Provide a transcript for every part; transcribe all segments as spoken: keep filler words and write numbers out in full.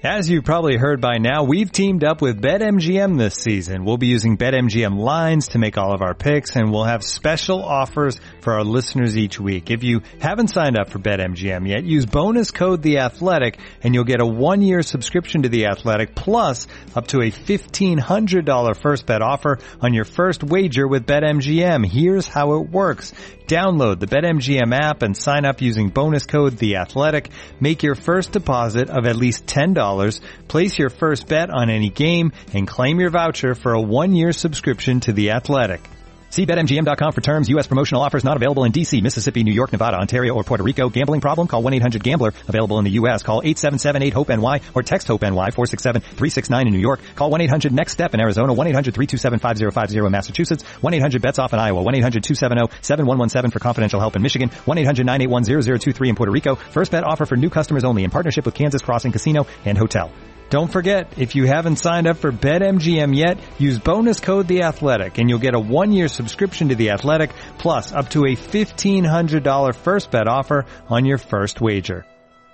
As you've probably heard by now, we've teamed up with BetMGM this season. We'll be using BetMGM lines to make all of our picks, and we'll have special offers for our listeners each week. If you haven't signed up for BetMGM yet, use bonus code The Athletic, and you'll get a one-year subscription to The Athletic, plus up to a fifteen hundred dollars first bet offer on your first wager with BetMGM. Here's how it works. Download the BetMGM app and sign up using bonus code The Athletic. Make your first deposit of at least ten dollars. Place your first bet on any game and claim your voucher for a one-year subscription to The Athletic. See Bet M G M dot com for terms. U S promotional offers not available in D C, Mississippi, New York, Nevada, Ontario, or Puerto Rico. Gambling problem? Call one eight hundred gambler. Available in the U S. Call eight seven seven eight hope N Y or text HOPE-NY four six seven three six nine in New York. Call one eight hundred next step in Arizona. one eight hundred three two seven five zero five zero in Massachusetts. one eight hundred bets off in Iowa. one eight hundred two seven zero seven one one seven for confidential help in Michigan. one eight hundred nine eight one zero zero two three in Puerto Rico. First bet offer for new customers only in partnership with Kansas Crossing Casino and Hotel. Don't forget, if you haven't signed up for BetMGM yet, use bonus code The Athletic, and you'll get a one-year subscription to The Athletic, plus up to a fifteen hundred dollars first bet offer on your first wager.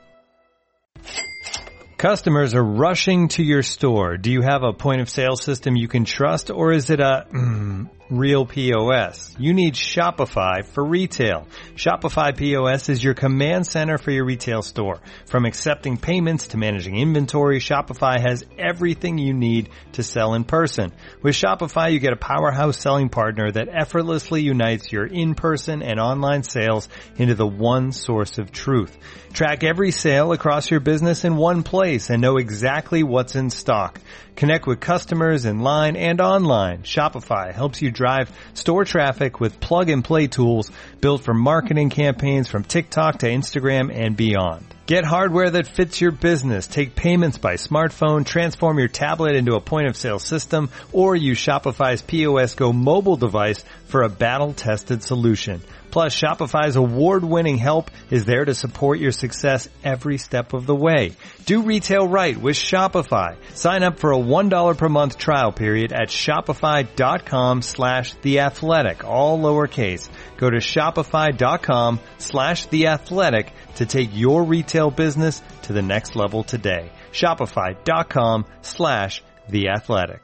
Customers are rushing to your store. Do you have a point-of-sale system you can trust, or is it a mm, real P O S? You need Shopify for retail. Shopify P O S is your command center for your retail store. From accepting payments to managing inventory, Shopify has everything you need to sell in person. With Shopify, you get a powerhouse selling partner that effortlessly unites your in-person and online sales into the one source of truth. Track every sale across your business in one place and know exactly what's in stock. Connect with customers in line and online. Shopify helps you drive store traffic with plug-and-play tools built for marketing campaigns from TikTok to Instagram and beyond. Get hardware that fits your business. Take payments by smartphone, transform your tablet into a point-of-sale system, or use Shopify's P O S Go mobile device for a battle-tested solution. Plus, Shopify's award-winning help is there to support your success every step of the way. Do retail right with Shopify. Sign up for a one dollar per month trial period at shopify.com slash theathletic, all lowercase. Go to shopify.com slash theathletic to take your retail business to the next level today. Shopify.com slash theathletic.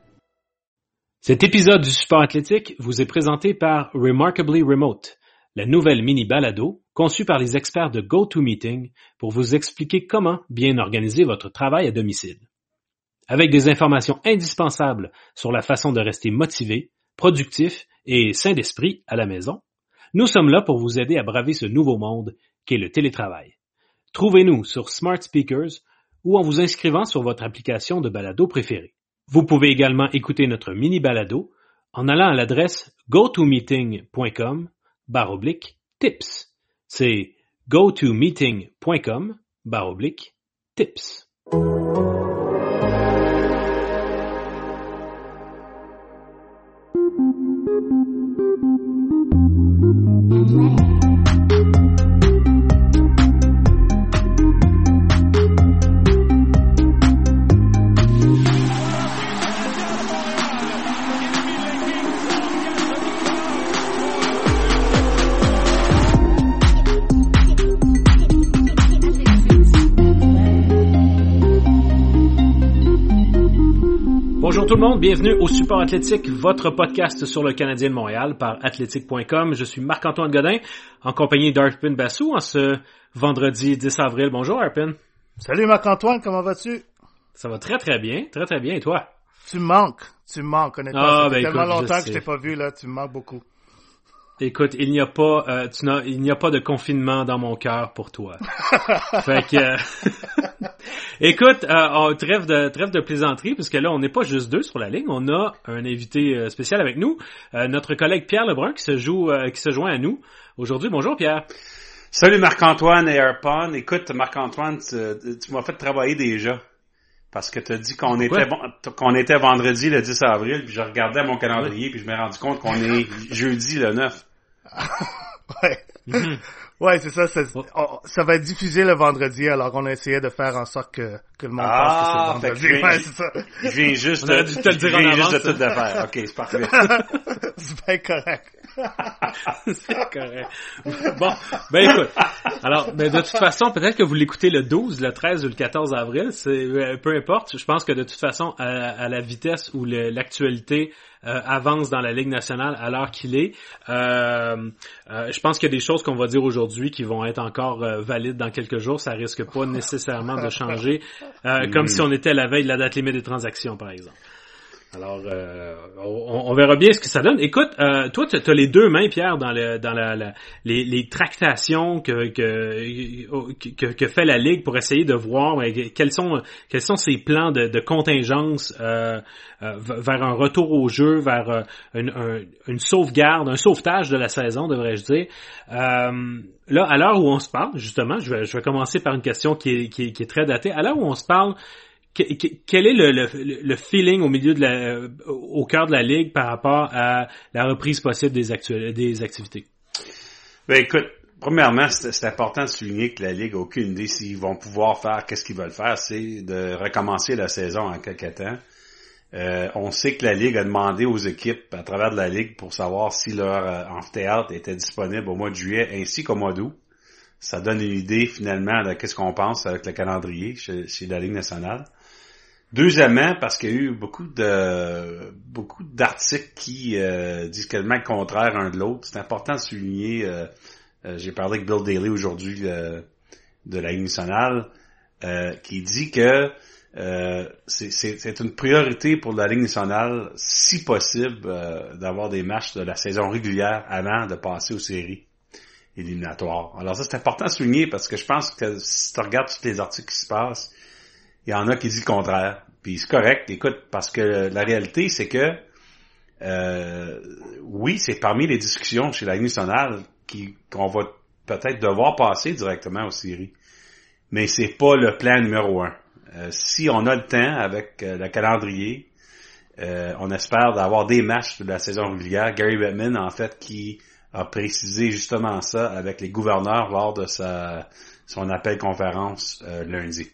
Cet épisode du Support Athlétique vous est présenté par Remarkably Remote, la nouvelle mini-balado conçue par les experts de GoToMeeting pour vous expliquer comment bien organiser votre travail à domicile. Avec des informations indispensables sur la façon de rester motivé, productif et sain d'esprit à la maison, nous sommes là pour vous aider à braver ce nouveau monde qu'est le télétravail. Trouvez-nous sur Smart Speakers ou en vous inscrivant sur votre application de balado préférée. Vous pouvez également écouter notre mini-balado en allant à l'adresse gotomeeting.com barre oblique tips. C'est gotomeeting.com barre oblique tips. Bonjour tout le monde, bienvenue au Support Athlétique, votre podcast sur le Canadien de Montréal par athletic point com. Je suis Marc-Antoine Godin, en compagnie d'Arpin Bassou en ce vendredi dix avril. Bonjour Arpin. Salut Marc-Antoine, comment vas-tu? Ça va très très bien, très très bien, et toi? Tu me manques, tu me manques honnêtement, ah, ça fait ben, tellement écoute, longtemps je que je t'ai pas vu là, tu me manques beaucoup. Écoute, il n'y a pas, euh, tu n'as, il n'y a pas de confinement dans mon cœur pour toi. Fait que, euh, écoute, euh, on, trêve de trêve de plaisanterie, parce que là, on n'est pas juste deux sur la ligne. On a un invité euh, spécial avec nous, euh, notre collègue Pierre Lebrun, qui se joue, euh, qui se joint à nous aujourd'hui. Bonjour Pierre. Salut Marc-Antoine et Arpon. Écoute, Marc-Antoine, tu, tu m'as fait travailler déjà. Parce que t'as dit qu'on était bon, qu'on était vendredi le dix avril, puis je regardais mon calendrier, puis je me suis rendu compte qu'on est jeudi le neuf. ouais. Mm-hmm. Ouais, c'est ça, ça, on, ça va être diffusé le vendredi, alors on a essayé de faire en sorte que, que le monde ah, pense que c'est le vendredi. Que ouais, c'est ça. Je viens juste, on a dû te le dire je viens en juste avance, de tout de faire. Ok, c'est parfait. C'est bien correct. C'est correct. Bon, ben écoute. Alors, ben de toute façon, peut-être que vous l'écoutez le douze, le treize ou le quatorze avril, c'est peu importe. Je pense que de toute façon, à, à la vitesse où le, l'actualité euh, avance dans la Ligue nationale à l'heure qu'il est, euh, euh, je pense qu'il y a des choses qu'on va dire aujourd'hui qui vont être encore euh, valides dans quelques jours. Ça risque pas nécessairement de changer, euh, comme si on était à la veille de la date limite des transactions, par exemple. Alors, euh, on, on verra bien ce que ça donne. Écoute, euh, toi, tu as les deux mains, Pierre, dans le dans la, la les, les tractations que que, que que fait la Ligue pour essayer de voir ben, quels sont quels sont ses plans de, de contingence euh, euh, vers un retour au jeu, vers euh, une, un, une sauvegarde, un sauvetage de la saison, devrais-je dire. Euh, là, à l'heure où on se parle, justement, je vais je vais commencer par une question qui est qui est, qui est très datée. À l'heure où on se parle, quel est le, le, le feeling au milieu de la, au cœur de la ligue par rapport à la reprise possible des, actu- des activités? Ben écoute, premièrement, c'est, c'est important de souligner que la ligue n'a aucune idée s'ils vont pouvoir faire, qu'est-ce qu'ils veulent faire, c'est de recommencer la saison en quelque temps. Euh, on sait que la ligue a demandé aux équipes à travers de la ligue pour savoir si leur euh, amphithéâtre était disponible au mois de juillet ainsi qu'au mois d'août. Ça donne une idée finalement de qu'est-ce qu'on pense avec le calendrier chez, chez la Ligue nationale. Deuxièmement, parce qu'il y a eu beaucoup de beaucoup d'articles qui euh, disent quasiment le contraire un de l'autre. C'est important de souligner, euh, euh, j'ai parlé avec Bill Daly aujourd'hui euh, de la Ligue nationale, euh, qui dit que euh, c'est, c'est, c'est une priorité pour la Ligue nationale, si possible, euh, d'avoir des matchs de la saison régulière avant de passer aux séries éliminatoires. Alors ça, c'est important de souligner parce que je pense que si tu regardes tous les articles qui se passent, il y en a qui disent le contraire. Puis c'est correct, écoute, parce que la réalité, c'est que euh, oui, c'est parmi les discussions chez la Ligue nationale qui, qu'on va peut-être devoir passer directement aux séries. Mais c'est pas le plan numéro un. Euh, si on a le temps avec euh, le calendrier, euh, on espère d'avoir des matchs de la saison régulière. Gary Bettman, en fait, qui a précisé justement ça avec les gouverneurs lors de sa son appel conférence euh, lundi.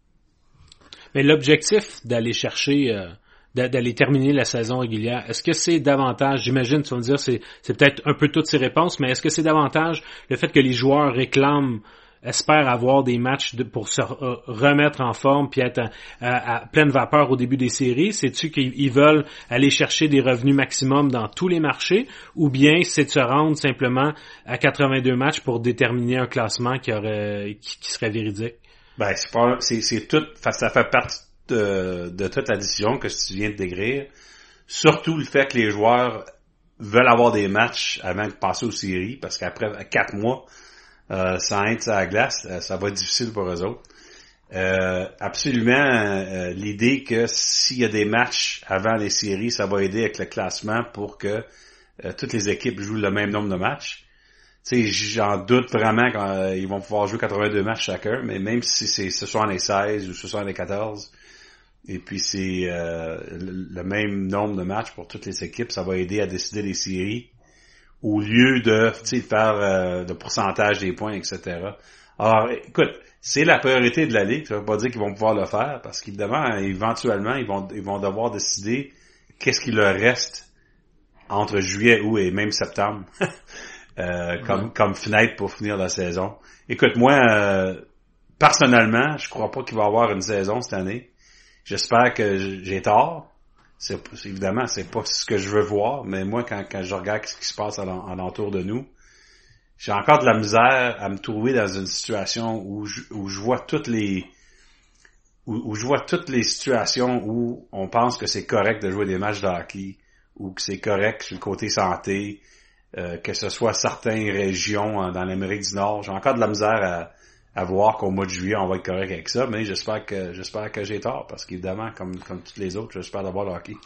Mais l'objectif d'aller chercher, euh, d'aller terminer la saison régulière, est-ce que c'est davantage, j'imagine, tu vas me dire, c'est, c'est peut-être un peu toutes ces réponses, mais est-ce que c'est davantage le fait que les joueurs réclament, espèrent avoir des matchs de, pour se re- remettre en forme puis être à, à, à pleine vapeur au début des séries? C'est-tu qu'ils veulent aller chercher des revenus maximum dans tous les marchés ou bien c'est de se rendre simplement à quatre-vingt-deux matchs pour déterminer un classement qui aurait qui, qui serait véridique? Ben, c'est pas, c'est, c'est tout, ça fait partie de, de toute la décision que tu viens de décrire. Surtout le fait que les joueurs veulent avoir des matchs avant de passer aux séries, parce qu'après quatre mois, euh, sans être sur la glace, euh, ça va être difficile pour eux autres. Euh, absolument, euh, l'idée que s'il y a des matchs avant les séries, ça va aider avec le classement pour que euh, toutes les équipes jouent le même nombre de matchs. Tu sais, j'en doute vraiment qu'ils vont pouvoir jouer quatre-vingt-deux matchs chacun, mais même si c'est soixante-seize ou soixante-quatorze, et puis c'est euh, le, le même nombre de matchs pour toutes les équipes, ça va aider à décider les séries, au lieu de tu sais, faire euh, le pourcentage des points, et cetera. Alors, écoute, c'est la priorité de la Ligue, ça veut pas dire qu'ils vont pouvoir le faire, parce qu'évidemment, éventuellement, ils vont ils vont devoir décider qu'est-ce qu'il leur reste entre juillet, août et même septembre. Euh, comme, ouais. comme fenêtre pour finir la saison. Écoute, moi, euh, personnellement, je crois pas qu'il va y avoir une saison cette année. J'espère que j'ai tort. C'est, c'est, évidemment, c'est pas ce que je veux voir, mais moi, quand, quand je regarde ce qui se passe alentour de nous, j'ai encore de la misère à me trouver dans une situation où je, où je vois toutes les où, où je vois toutes les situations où on pense que c'est correct de jouer des matchs de hockey, ou que c'est correct sur le côté santé, Euh, que ce soit certaines régions euh, dans l'Amérique du Nord. J'ai encore de la misère à, à voir qu'au mois de juillet, on va être correct avec ça, mais j'espère que j'espère que j'ai tort, parce qu'évidemment, comme comme tous les autres, j'espère d'avoir le hockey.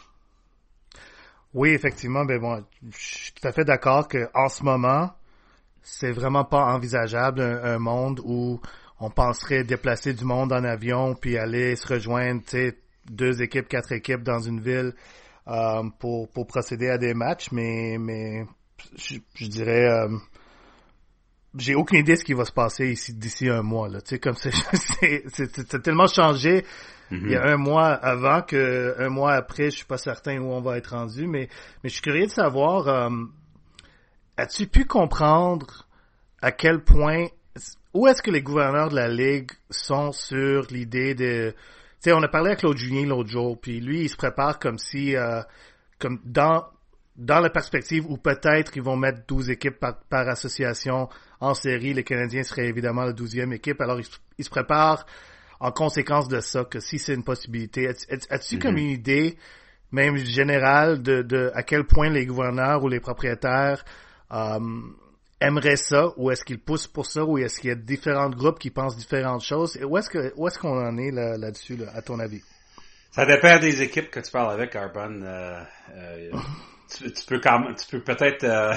Oui, effectivement, ben bon, je suis tout à fait d'accord que en ce moment, c'est vraiment pas envisageable un, un monde où on penserait déplacer du monde en avion puis aller se rejoindre, tu sais, deux équipes, quatre équipes dans une ville euh, pour pour procéder à des matchs, mais mais Je, je dirais, euh, j'ai aucune idée de ce qui va se passer ici d'ici un mois. Là, tu sais, comme c'est, c'est, c'est, c'est tellement changé. Mm-hmm. Il y a un mois avant que un mois après, je suis pas certain où on va être rendu, mais mais je suis curieux de savoir. Euh, as-tu pu comprendre à quel point, où est-ce que les gouverneurs de la Ligue sont sur l'idée de, tu sais, on a parlé avec Claude Julien l'autre jour, puis lui, il se prépare comme si, euh, comme dans, dans la perspective où peut-être ils vont mettre douze équipes par, par association en série, les Canadiens seraient évidemment la douzième équipe, alors il, il se prépare en conséquence de ça, que si c'est une possibilité. As, as, as-tu mm-hmm. comme une idée, même générale, de, de à quel point les gouverneurs ou les propriétaires Um, aimerait ça, ou est-ce qu'ils poussent pour ça, ou est-ce qu'il y a différents groupes qui pensent différentes choses? Où est-ce que où est-ce qu'on en est là, là-dessus, là, à ton avis? Ça dépend des équipes que tu parles avec, Arbonne. Euh, euh, tu, tu peux quand même, tu peux peut-être, euh,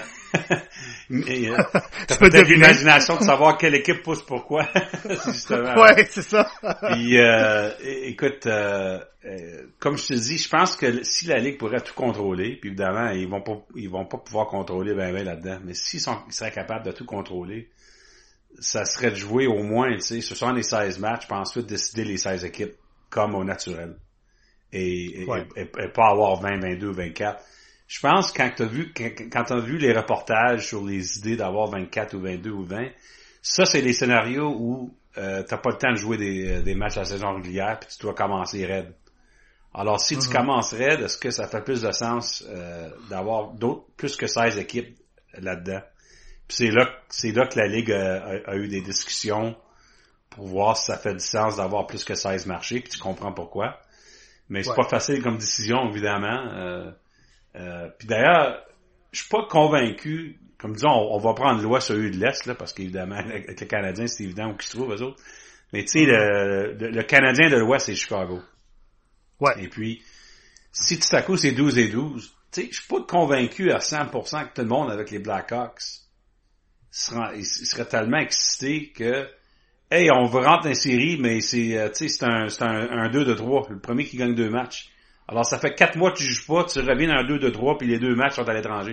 t'as peut-être l'imagination de savoir quelle équipe pousse pourquoi, justement. Ouais, c'est ça. Puis, euh, écoute, euh, euh, comme je te dis, je pense que si la Ligue pourrait tout contrôler, puis évidemment, ils vont pas, ils vont pas pouvoir contrôler ben ben là-dedans, mais s'ils sont, ils seraient capables de tout contrôler, ça serait de jouer au moins, tu sais, soixante-seize matchs, puis ensuite décider les seize équipes, comme au naturel. Et, ouais. et, et, et pas avoir vingt, vingt-deux, vingt-quatre. Je pense quand t'as vu quand, quand t'as vu les reportages sur les idées d'avoir vingt-quatre ou vingt-deux ou vingt, ça c'est des scénarios où euh, t'as pas le temps de jouer des, des matchs à la saison régulière puis tu dois commencer raide. Alors si mm-hmm. tu commences raide, est-ce que ça fait plus de sens euh, d'avoir d'autres plus que seize équipes là-dedans? Puis c'est là c'est là que la Ligue a, a, a eu des discussions pour voir si ça fait du sens d'avoir plus que seize marchés, puis tu comprends pourquoi. Mais c'est ouais. pas facile comme décision évidemment. Euh, Euh, puis d'ailleurs, je suis pas convaincu, comme disons, on, on va prendre loi sur eux de l'Est, là, parce qu'évidemment, avec les Canadiens, c'est évident où ils se trouvent, eux autres. Mais tu sais, le, le, le Canadien de l'Ouest, c'est Chicago. Ouais. Et puis, si tout à coup c'est douze et douze, tu sais, je suis pas convaincu à cent pour cent que tout le monde avec les Blackhawks sera, il serait tellement excité que, hey, on veut rentrer en série, mais c'est, tu sais, c'est un, c'est un, un deux de trois, le premier qui gagne deux matchs. Alors, ça fait quatre mois que tu joues pas, tu reviens dans un deux de trois, puis les deux matchs sont à l'étranger.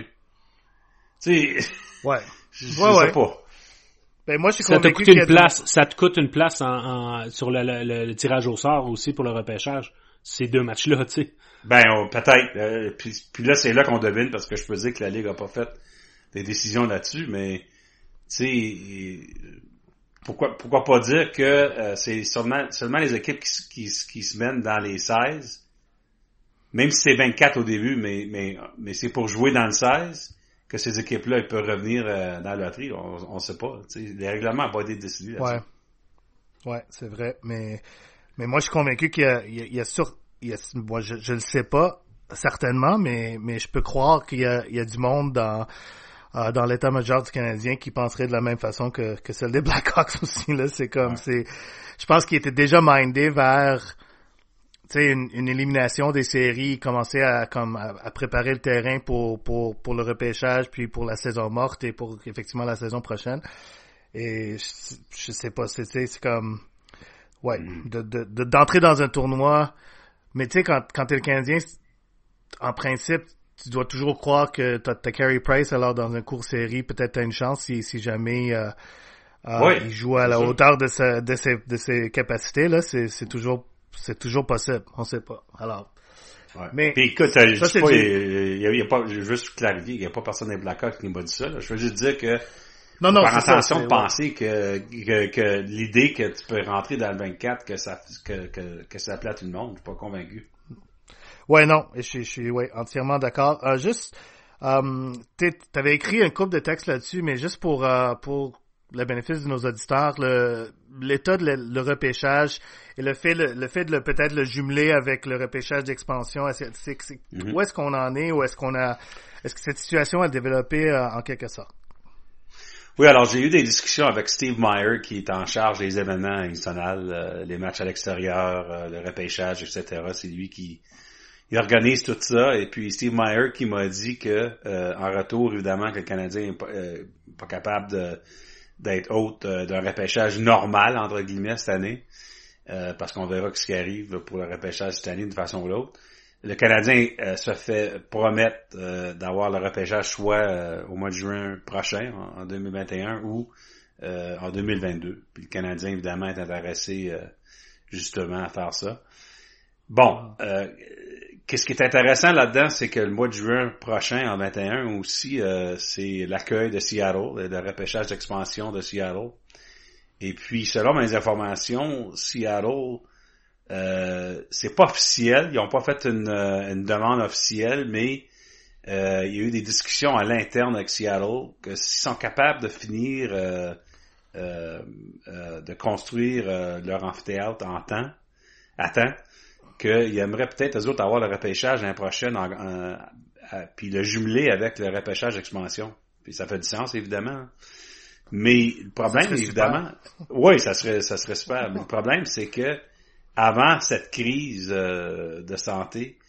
Tu sais, ouais. je, je ouais, sais ouais. pas. Ben, moi, je suis ça te coûte une place, ça te coûte une place en, en, sur le, le, le tirage au sort aussi pour le repêchage. Ces deux matchs-là, tu sais. Ben, oh, peut-être. Euh, puis, puis là, c'est là qu'on devine, parce que je peux dire que la Ligue a pas fait des décisions là-dessus, mais, tu sais, pourquoi, pourquoi pas dire que euh, c'est seulement, seulement les équipes qui, qui, qui se mènent dans les seize, même si c'est vingt-quatre au début, mais, mais, mais c'est pour jouer dans le seize que ces équipes-là, elles peuvent revenir euh, dans la loterie. On ne sait pas. T'sais, les règlements n'ont pas été décidés là-dessus. Ouais. Ouais, c'est vrai. Mais, mais moi, je suis convaincu qu'il y a, il y a, il y a sur, il y a, moi, je, je le sais pas, certainement, mais, mais je peux croire qu'il y a, il y a du monde dans, euh, dans l'état-major du Canadien qui penserait de la même façon que, que celle des Blackhawks aussi, là. C'est comme, ouais. c'est, je pense qu'il était déjà mindé vers, tu sais, une, une élimination des séries, commencer à comme à, à préparer le terrain pour pour pour le repêchage, puis pour la saison morte et pour effectivement la saison prochaine. Et je, je sais pas, c'est c'est comme ouais, de, de, de d'entrer dans un tournoi. Mais tu sais, quand quand t'es le Canadien, en principe, tu dois toujours croire que t'as, t'as Carey Price, alors dans un court série, peut-être t'as une chance si si jamais euh, euh, oui, il joue à la sûr. hauteur de sa de ses de ses capacités là, c'est c'est toujours C'est toujours possible, on sait pas. Alors, ouais. Mais puis écoute, ça, je sais pas, il y a, il y a pas, je veux juste clarifier, il y a pas personne des Blackhawks qui m'a dit ça. Là. Je veux juste dire que non, non, faire c'est attention ça, de penser que, que que l'idée que tu peux rentrer dans le vingt-quatre, que ça que que que ça plaît à tout le monde, je suis pas convaincu. Ouais, non, je suis je suis ouais entièrement d'accord. Euh, juste, euh, t'avais écrit un couple de textes là-dessus, mais juste pour euh, pour le bénéfice de nos auditeurs, le, l'état de le, le repêchage et le fait, le, le fait de le, peut-être le jumeler avec le repêchage d'expansion, c'est, c'est, c'est, mm-hmm. où est-ce qu'on en est, ou est-ce qu'on a, est-ce que cette situation a développé euh, en quelque sorte? Oui, alors j'ai eu des discussions avec Steve Meyer qui est en charge des événements nationaux, euh, les matchs à l'extérieur, euh, le repêchage, et cetera. C'est lui qui il organise tout ça. Et puis Steve Meyer qui m'a dit que euh, en retour, évidemment, que le Canadien n'est pas, euh, pas capable de d'être hôte euh, d'un repêchage normal, entre guillemets, cette année, euh, parce qu'on verra ce qui arrive pour le repêchage cette année d'une façon ou l'autre. Le Canadien euh, se fait promettre euh, d'avoir le repêchage soit euh, au mois de juin prochain, en, en deux mille vingt et un, ou euh, en deux mille vingt-deux. Puis le Canadien, évidemment, est intéressé euh, justement à faire ça. Bon, euh, qu'est-ce qui est intéressant là-dedans, c'est que le mois de juin prochain, en vingt et un aussi, euh, c'est l'accueil de Seattle, le repêchage d'expansion de Seattle. Et puis, selon mes informations, Seattle, euh, c'est pas officiel, ils ont pas fait une, une demande officielle, mais euh, il y a eu des discussions à l'interne avec Seattle que s'ils sont capables de finir euh, euh, euh, de construire euh, leur amphithéâtre en temps, à temps, qu'ils aimeraient peut-être eux autres avoir le repêchage l'année prochaine, en, en, à, puis le jumeler avec le repêchage d'expansion. Puis ça fait du sens, évidemment. Mais le problème, évidemment, oui, ça serait, ça serait super. Mais le problème, c'est que avant cette crise euh, de santé,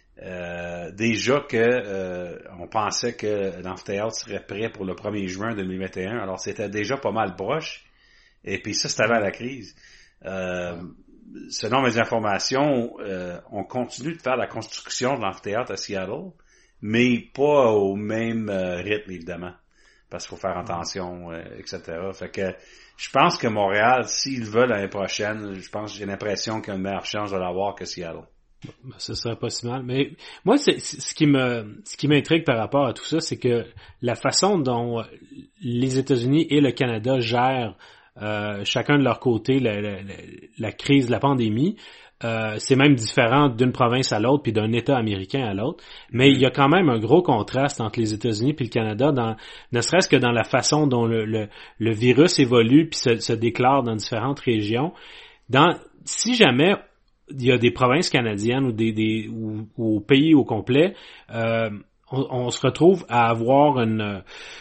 euh, déjà que euh, on pensait que l'amphithéâtre serait prêt pour le premier juin deux mille vingt et un. Alors c'était déjà pas mal proche. Et puis ça, c'était avant la crise. Euh, selon mes informations, euh, on continue de faire la construction de l'amphithéâtre à Seattle, mais pas au même euh, rythme, évidemment. Parce qu'il faut faire attention, euh, et cetera. Fait que je pense que Montréal, s'ils veulent l'année prochaine, je pense j'ai l'impression qu'il y a une meilleure chance de l'avoir que Seattle. Ce serait pas si mal. Mais moi, c'est, c'est ce qui me, ce qui m'intrigue par rapport à tout ça, c'est que la façon dont les États-Unis et le Canada gèrent euh, chacun de leur côté la, la, la, la crise, la pandémie, Euh, c'est même différent d'une province à l'autre puis d'un État américain à l'autre, mais il y a quand même un gros contraste entre les États-Unis puis le Canada, dans, ne serait-ce que dans la façon dont le, le, le virus évolue puis se, se déclare dans différentes régions. Dans, si jamais il y a des provinces canadiennes ou des, des ou, ou au pays au complet, euh, on, on se retrouve à avoir une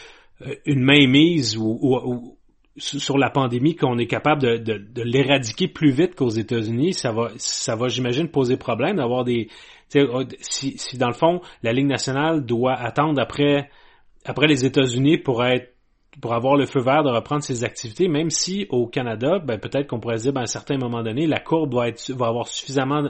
une mainmise ou, ou, ou sur la pandémie, qu'on est capable de, de, de l'éradiquer plus vite qu'aux États-Unis, ça va, ça va, j'imagine, poser problème d'avoir des, tu sais, si, si dans le fond, la Ligue nationale doit attendre après, après les États-Unis pour être, pour avoir le feu vert de reprendre ses activités, même si au Canada, ben peut-être qu'on pourrait dire, ben, à un certain moment donné, la courbe va être, va avoir suffisamment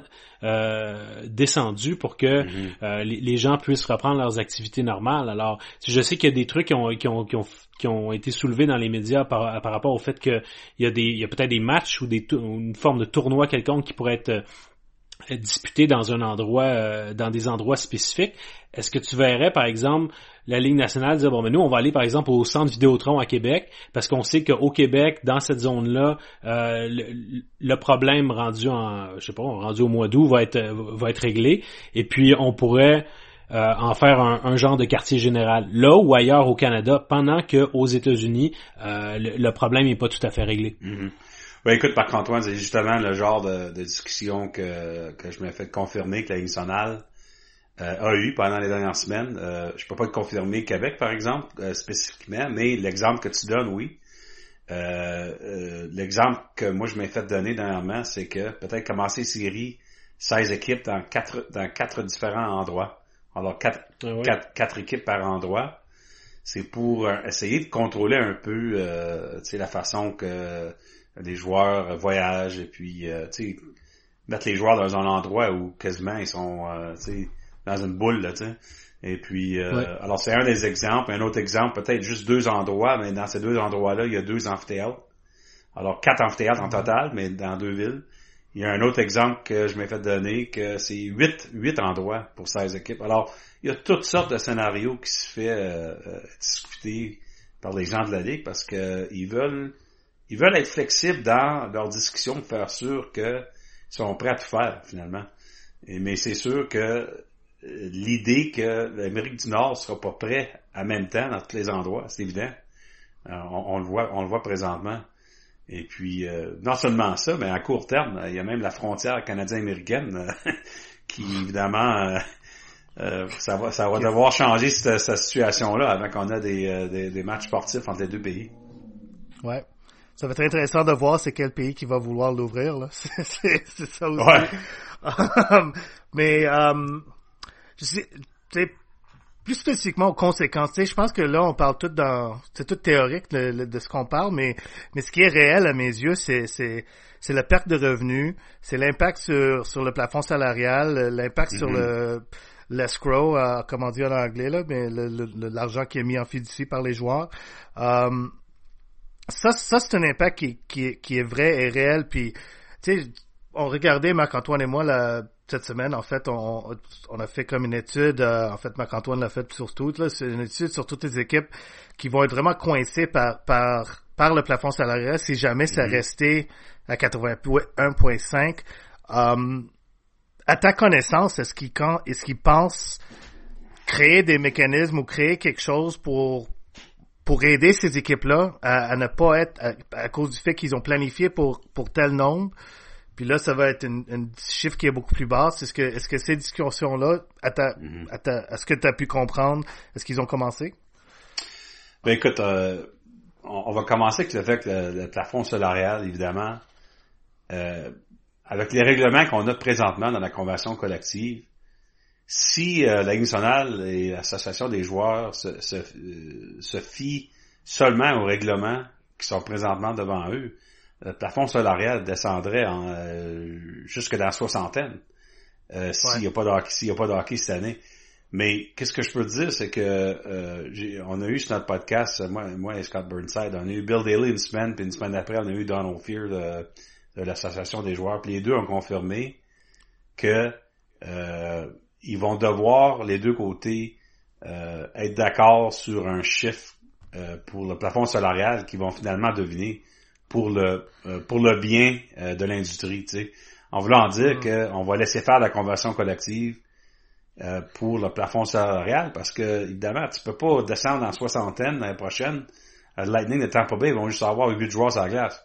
euh, descendu pour que mm-hmm. euh, les, les gens puissent reprendre leurs activités normales. Alors, je sais qu'il y a des trucs qui ont, qui ont, qui ont, qui ont été soulevés dans les médias par, par rapport au fait que il y a des, il y a peut-être des matchs ou des, une forme de tournoi quelconque qui pourrait être euh, disputé dans un endroit, euh, dans des endroits spécifiques. Est-ce que tu verrais, par exemple, la Ligue nationale dire, bon, mais nous, on va aller, par exemple, au centre Vidéotron à Québec, parce qu'on sait qu'au Québec, dans cette zone-là, euh, le, le problème rendu en, je sais pas, rendu au mois d'août va être, va être réglé, et puis on pourrait euh, en faire un, un genre de quartier général, là ou ailleurs au Canada, pendant que aux États-Unis, euh, le, le problème n'est pas tout à fait réglé. Mm-hmm. Ben, écoute, Marc-Antoine, c'est justement le genre de, de discussion que, que je m'ai fait confirmer que la Ligue nationale Euh, a eu pendant les dernières semaines. Euh, je peux pas te confirmer Québec, par exemple, euh, spécifiquement, mais l'exemple que tu donnes, oui. Euh, euh, l'exemple que moi je m'ai fait donner dernièrement, c'est que peut-être commencer série seize équipes dans quatre dans quatre différents endroits. Alors quatre, ah oui. quatre, quatre équipes par endroit. C'est pour euh, essayer de contrôler un peu euh, tu sais, la façon que les joueurs voyagent et puis euh, tu sais, mettre les joueurs dans un endroit où quasiment ils sont euh, tu sais, dans une boule, là, tu sais. Et puis, euh, ouais. Alors c'est un des exemples. Un autre exemple, peut-être juste deux endroits, mais dans ces deux endroits-là, il y a deux amphithéâtres. Alors, quatre amphithéâtres en total, mais dans deux villes. Il y a un autre exemple que je m'ai fait donner, que c'est huit, huit endroits pour seize équipes. Alors, il y a toutes sortes de scénarios qui se fait euh, discuter par les gens de la Ligue parce que ils veulent ils veulent être flexibles dans leur discussion pour faire sûr qu'ils sont prêts à tout faire, finalement. Et, mais c'est sûr que l'idée que l'Amérique du Nord sera pas prêt en même temps dans tous les endroits, c'est évident. Euh, on, on le voit, on le voit présentement. Et puis, euh, non seulement ça, mais à court terme, il y a même la frontière canadienne-américaine euh, qui, évidemment, euh, euh, ça va, ça va devoir changer cette, cette situation-là avant qu'on ait des, euh, des, des matchs sportifs entre les deux pays. Ouais. Ça va être intéressant de voir c'est quel pays qui va vouloir l'ouvrir, là. C'est, c'est, c'est ça aussi. Ouais. mais, um, je sais, tu sais, plus spécifiquement aux conséquences, tu sais, je pense que là, on parle tout dans, c'est tout théorique de, de ce qu'on parle, mais, mais ce qui est réel à mes yeux, c'est, c'est, c'est la perte de revenus, c'est l'impact sur, sur le plafond salarial, l'impact mm-hmm. sur le, l'escrow, euh, comment dire en anglais, là, mais le, le, l'argent qui est mis en fiducie par les joueurs. Um, ça, ça, c'est un impact qui, qui, qui est vrai et réel, puis, tu sais, on regardait, Marc-Antoine et moi, la, cette semaine, en fait, on, on a fait comme une étude, euh, en fait, Marc-Antoine l'a fait sur toutes, là, c'est une étude sur toutes les équipes qui vont être vraiment coincées par, par, par le plafond salarial si jamais ça Mm-hmm. restait à quatre-vingt-un virgule cinq. Um, à ta connaissance, est-ce qu'ils, quand, est-ce qu'ils pensent créer des mécanismes ou créer quelque chose pour, pour aider ces équipes-là à, à ne pas être, à, à cause du fait qu'ils ont planifié pour, pour tel nombre, puis là, ça va être une, une chiffre qui est beaucoup plus basse. Est-ce que, est-ce que ces discussions-là, à ta, mm-hmm. à ta, à ce que tu as pu comprendre, est-ce qu'ils ont commencé? Ben écoute, euh, on, on va commencer avec le fait que le, le plafond salarial, évidemment, euh, avec les règlements qu'on a présentement dans la convention collective, si euh, la Ligue nationale et l'association des joueurs se, se, euh, se fient seulement aux règlements qui sont présentement devant eux, le plafond salarial descendrait en, euh, jusque dans la soixantaine euh, s'il n'y a pas de hockey, s'il y a pas de hockey cette année. Mais qu'est-ce que je peux te dire, c'est que euh, j'ai, on a eu sur notre podcast, moi, moi et Scott Burnside, on a eu Bill Daly une semaine, puis une semaine après, on a eu Donald Fear de, de l'association des joueurs, puis les deux ont confirmé que euh, ils vont devoir, les deux côtés, euh, être d'accord sur un chiffre euh, pour le plafond salarial qu'ils vont finalement deviner pour le euh, pour le bien euh, de l'industrie, tu sais. En voulant dire mm. qu'on va laisser faire la convention collective euh, pour le plafond salarial, parce que, évidemment, tu peux pas descendre en soixantaine l'année prochaine. Euh, le Lightning de Tampa Bay, ils vont juste avoir huit joueurs sur la glace.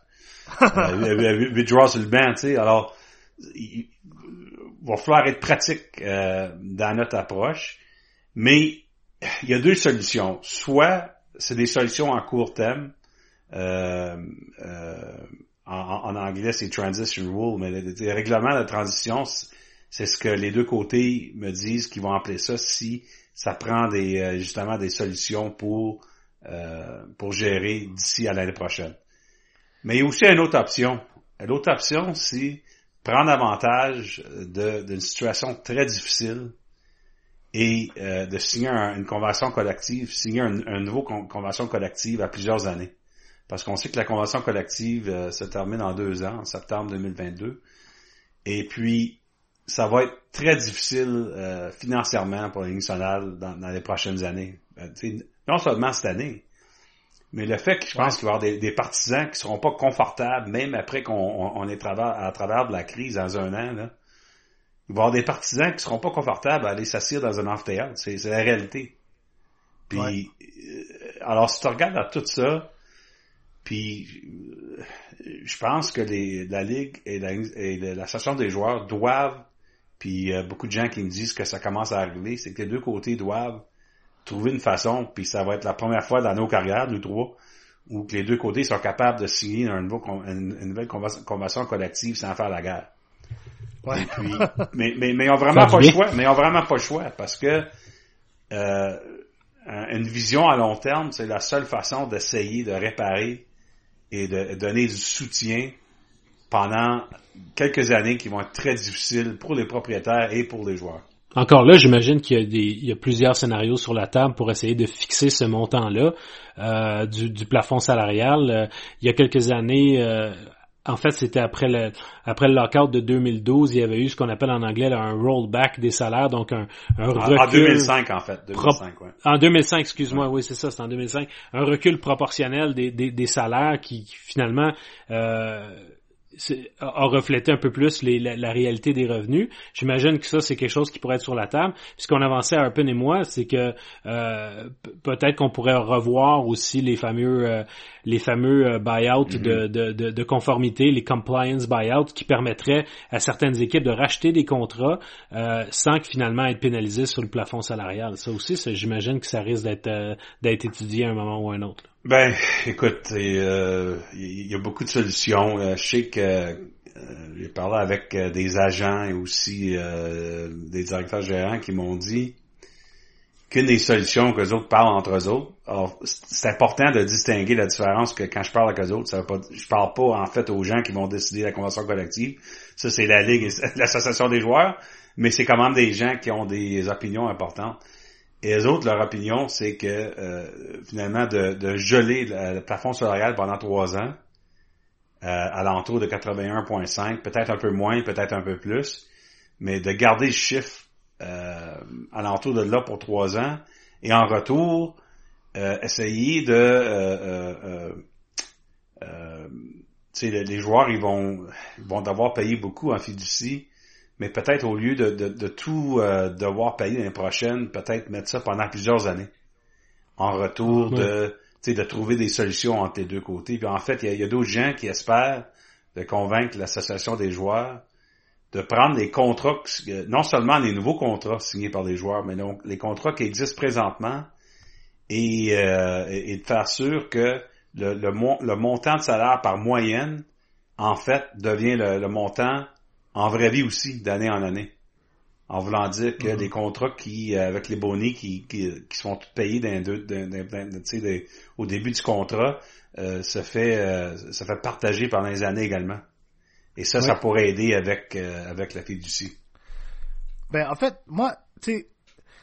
euh, huit joueurs sur le banc, tu sais. Alors, il va falloir être pratique euh, dans notre approche, mais il y a deux solutions. Soit c'est des solutions en court terme, euh, euh, en, en anglais c'est transition rule, mais les, les règlements de transition, c'est ce que les deux côtés me disent qu'ils vont appeler ça si ça prend des justement des solutions pour euh, pour gérer d'ici à l'année prochaine. Mais il y a aussi une autre option. L'autre option, c'est prendre avantage de, d'une situation très difficile et euh, de signer un, une convention collective, signer un, un nouveau con, convention collective à plusieurs années. Parce qu'on sait que la convention collective euh, se termine en deux ans, en septembre deux mille vingt-deux. Et puis, ça va être très difficile euh, financièrement pour la Ligue nationale dans, dans les prochaines années. Ben, non seulement cette année, mais le fait que je pense qu'il va y avoir des, des partisans qui seront pas confortables, même après qu'on on, on est travers, à travers de la crise dans un an, là. Il va y avoir des partisans qui seront pas confortables à aller s'asseoir dans un amphithéâtre. C'est, c'est la réalité. Puis, ouais. euh, alors, si tu regardes à tout ça, puis, euh, je pense que les, la Ligue et, la, et l'association des joueurs doivent, puis euh, beaucoup de gens qui me disent que ça commence à arriver, c'est que les deux côtés doivent trouver une façon, puis ça va être la première fois dans nos carrières, nous trois, où que les deux côtés sont capables de signer un nouveau, une, une nouvelle convention collective sans faire la guerre. Ouais. Et puis, mais, mais, mais ils ont vraiment pas le choix, mais ils ont vraiment pas le choix, parce que euh, une vision à long terme, c'est la seule façon d'essayer de réparer et de donner du soutien pendant quelques années qui vont être très difficiles pour les propriétaires et pour les joueurs. Encore là, j'imagine qu'il y a des, il y a plusieurs scénarios sur la table pour essayer de fixer ce montant-là euh, du, du plafond salarial. Euh, il y a quelques années, euh, en fait, c'était après le après le lockout de deux mille douze, il y avait eu ce qu'on appelle en anglais là, un rollback des salaires, donc un, un en, recul. En deux mille cinq, en fait. deux mille cinq, pro- ouais. En deux mille cinq, excuse-moi, ouais. Oui, c'est ça, c'est en deux mille cinq. Un recul proportionnel des, des, des salaires qui, qui finalement euh, C'est, a reflété un peu plus les, la, la réalité des revenus. J'imagine que ça, c'est quelque chose qui pourrait être sur la table. Puis ce qu'on avançait à Arpin et moi, c'est que euh, p- peut-être qu'on pourrait revoir aussi les fameux euh, les fameux euh, buyouts mm-hmm. de, de, de, de conformité, les compliance buyouts, qui permettraient à certaines équipes de racheter des contrats euh, sans que finalement être pénalisées sur le plafond salarial. Ça aussi, ça, j'imagine que ça risque d'être euh, d'être étudié à un moment ou à un autre. Là. Ben, écoute, il euh, y, y a beaucoup de solutions. Euh, je sais que euh, j'ai parlé avec euh, des agents et aussi euh, des directeurs gérants qui m'ont dit qu'une des solutions qu'eux autres parlent entre eux autres, alors, c'est important de distinguer la différence que quand je parle avec eux autres, ça veut pas, je parle pas en fait aux gens qui vont décider la convention collective. Ça, c'est la Ligue et l'association des joueurs, mais c'est quand même des gens qui ont des opinions importantes. Et les autres, leur opinion, c'est que euh, finalement, de, de geler le, le plafond salarial pendant trois ans, euh, à l'entour de quatre-vingt-un virgule cinq, peut-être un peu moins, peut-être un peu plus, mais de garder le chiffre euh, à l'entour de là pour trois ans, et en retour, euh, essayer de... Euh, euh, euh, euh, tu sais, les joueurs, ils vont, ils vont devoir payer beaucoup en fiducie, mais peut-être au lieu de, de, de tout euh, devoir payer l'année prochaine, peut-être mettre ça pendant plusieurs années. En retour ouais. de, tu sais, de trouver des solutions entre les deux côtés. Puis en fait, il y a, il y a d'autres gens qui espèrent de convaincre l'association des joueurs de prendre les contrats, non seulement les nouveaux contrats signés par les joueurs, mais donc les contrats qui existent présentement et, euh, et de faire sûr que le, le, le montant de salaire par moyenne, en fait, devient le, le montant en vraie vie aussi, d'année en année. En voulant dire que mm-hmm. les contrats qui, avec les bonnies qui, qui, qui sont payés d'un, d'un, d'un, d'un, tu sais, des, au début du contrat, euh, se fait, euh, se fait partager pendant les années également. Et ça, oui. ça pourrait aider avec, euh, avec la fiducie. Ben, en fait, moi, tu sais,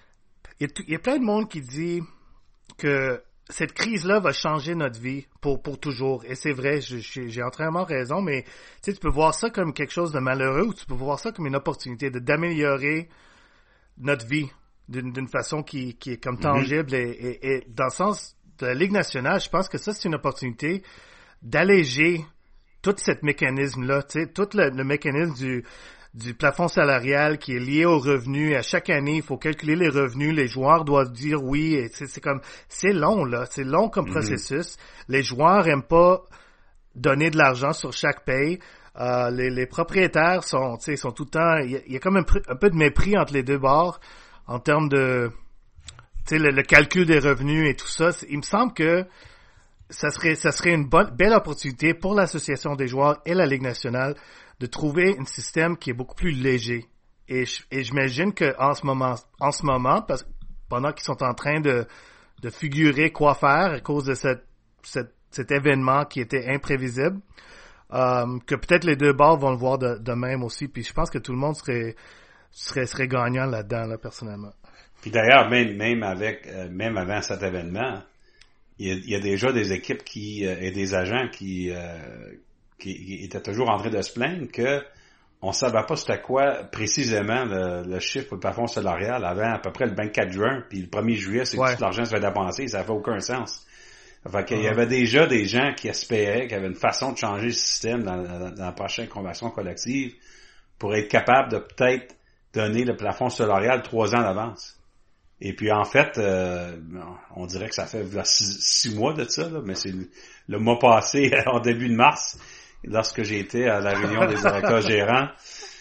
il y, y a plein de monde qui dit que cette crise-là va changer notre vie pour, pour toujours. Et c'est vrai, je, j'ai, j'ai entièrement raison, mais tu sais, tu peux voir ça comme quelque chose de malheureux ou tu peux voir ça comme une opportunité de, d'améliorer notre vie d'une, d'une façon qui, qui est comme tangible. Mm-hmm. Et, et, et dans le sens de la Ligue nationale, je pense que ça, c'est une opportunité d'alléger tout ce mécanisme-là, tu sais, tout le, le mécanisme du... du plafond salarial qui est lié aux revenus. À chaque année, il faut calculer les revenus. Les joueurs doivent dire oui. Et c'est, c'est comme, c'est long, là. C'est long comme mm-hmm. processus. Les joueurs aiment pas donner de l'argent sur chaque paye. Euh, les, les propriétaires sont, tu sais, sont tout le temps, il y a, il y a comme un, un peu de mépris entre les deux bords en termes de, tu sais, le, le calcul des revenus et tout ça. Il me semble que ça serait, ça serait une bonne, belle opportunité pour l'association des joueurs et la Ligue nationale de trouver un système qui est beaucoup plus léger. Et, et j'imagine que en ce moment, en ce moment, parce que pendant qu'ils sont en train de, de figurer quoi faire à cause de cette, cette, cet événement qui était imprévisible, euh, que peut-être les deux bords vont le voir de, de même aussi. Puis je pense que tout le monde serait, serait, serait gagnant là-dedans, là, personnellement. Puis d'ailleurs, même, même avec, euh, même avant cet événement, il y a, il y a déjà des équipes qui, euh, et des agents qui, euh, qui était toujours en train de se plaindre que on savait pas c'était quoi précisément le, le chiffre pour le plafond salarial avant à peu près le vingt-quatre juin, puis le premier juillet, c'est ouais. que tout l'argent se fait dépenser, ça fait aucun sens. Fait qu'il uh-huh. y avait déjà des gens qui espéraient qu'il y avait une façon de changer le système dans, dans, dans la prochaine convention collective pour être capable de peut-être donner le plafond salarial trois ans d'avance. Et puis en fait, euh, on dirait que ça fait six, six mois de ça, là, mais c'est le, le mois passé, en début de mars, lorsque j'ai été à la réunion des directeurs gérants,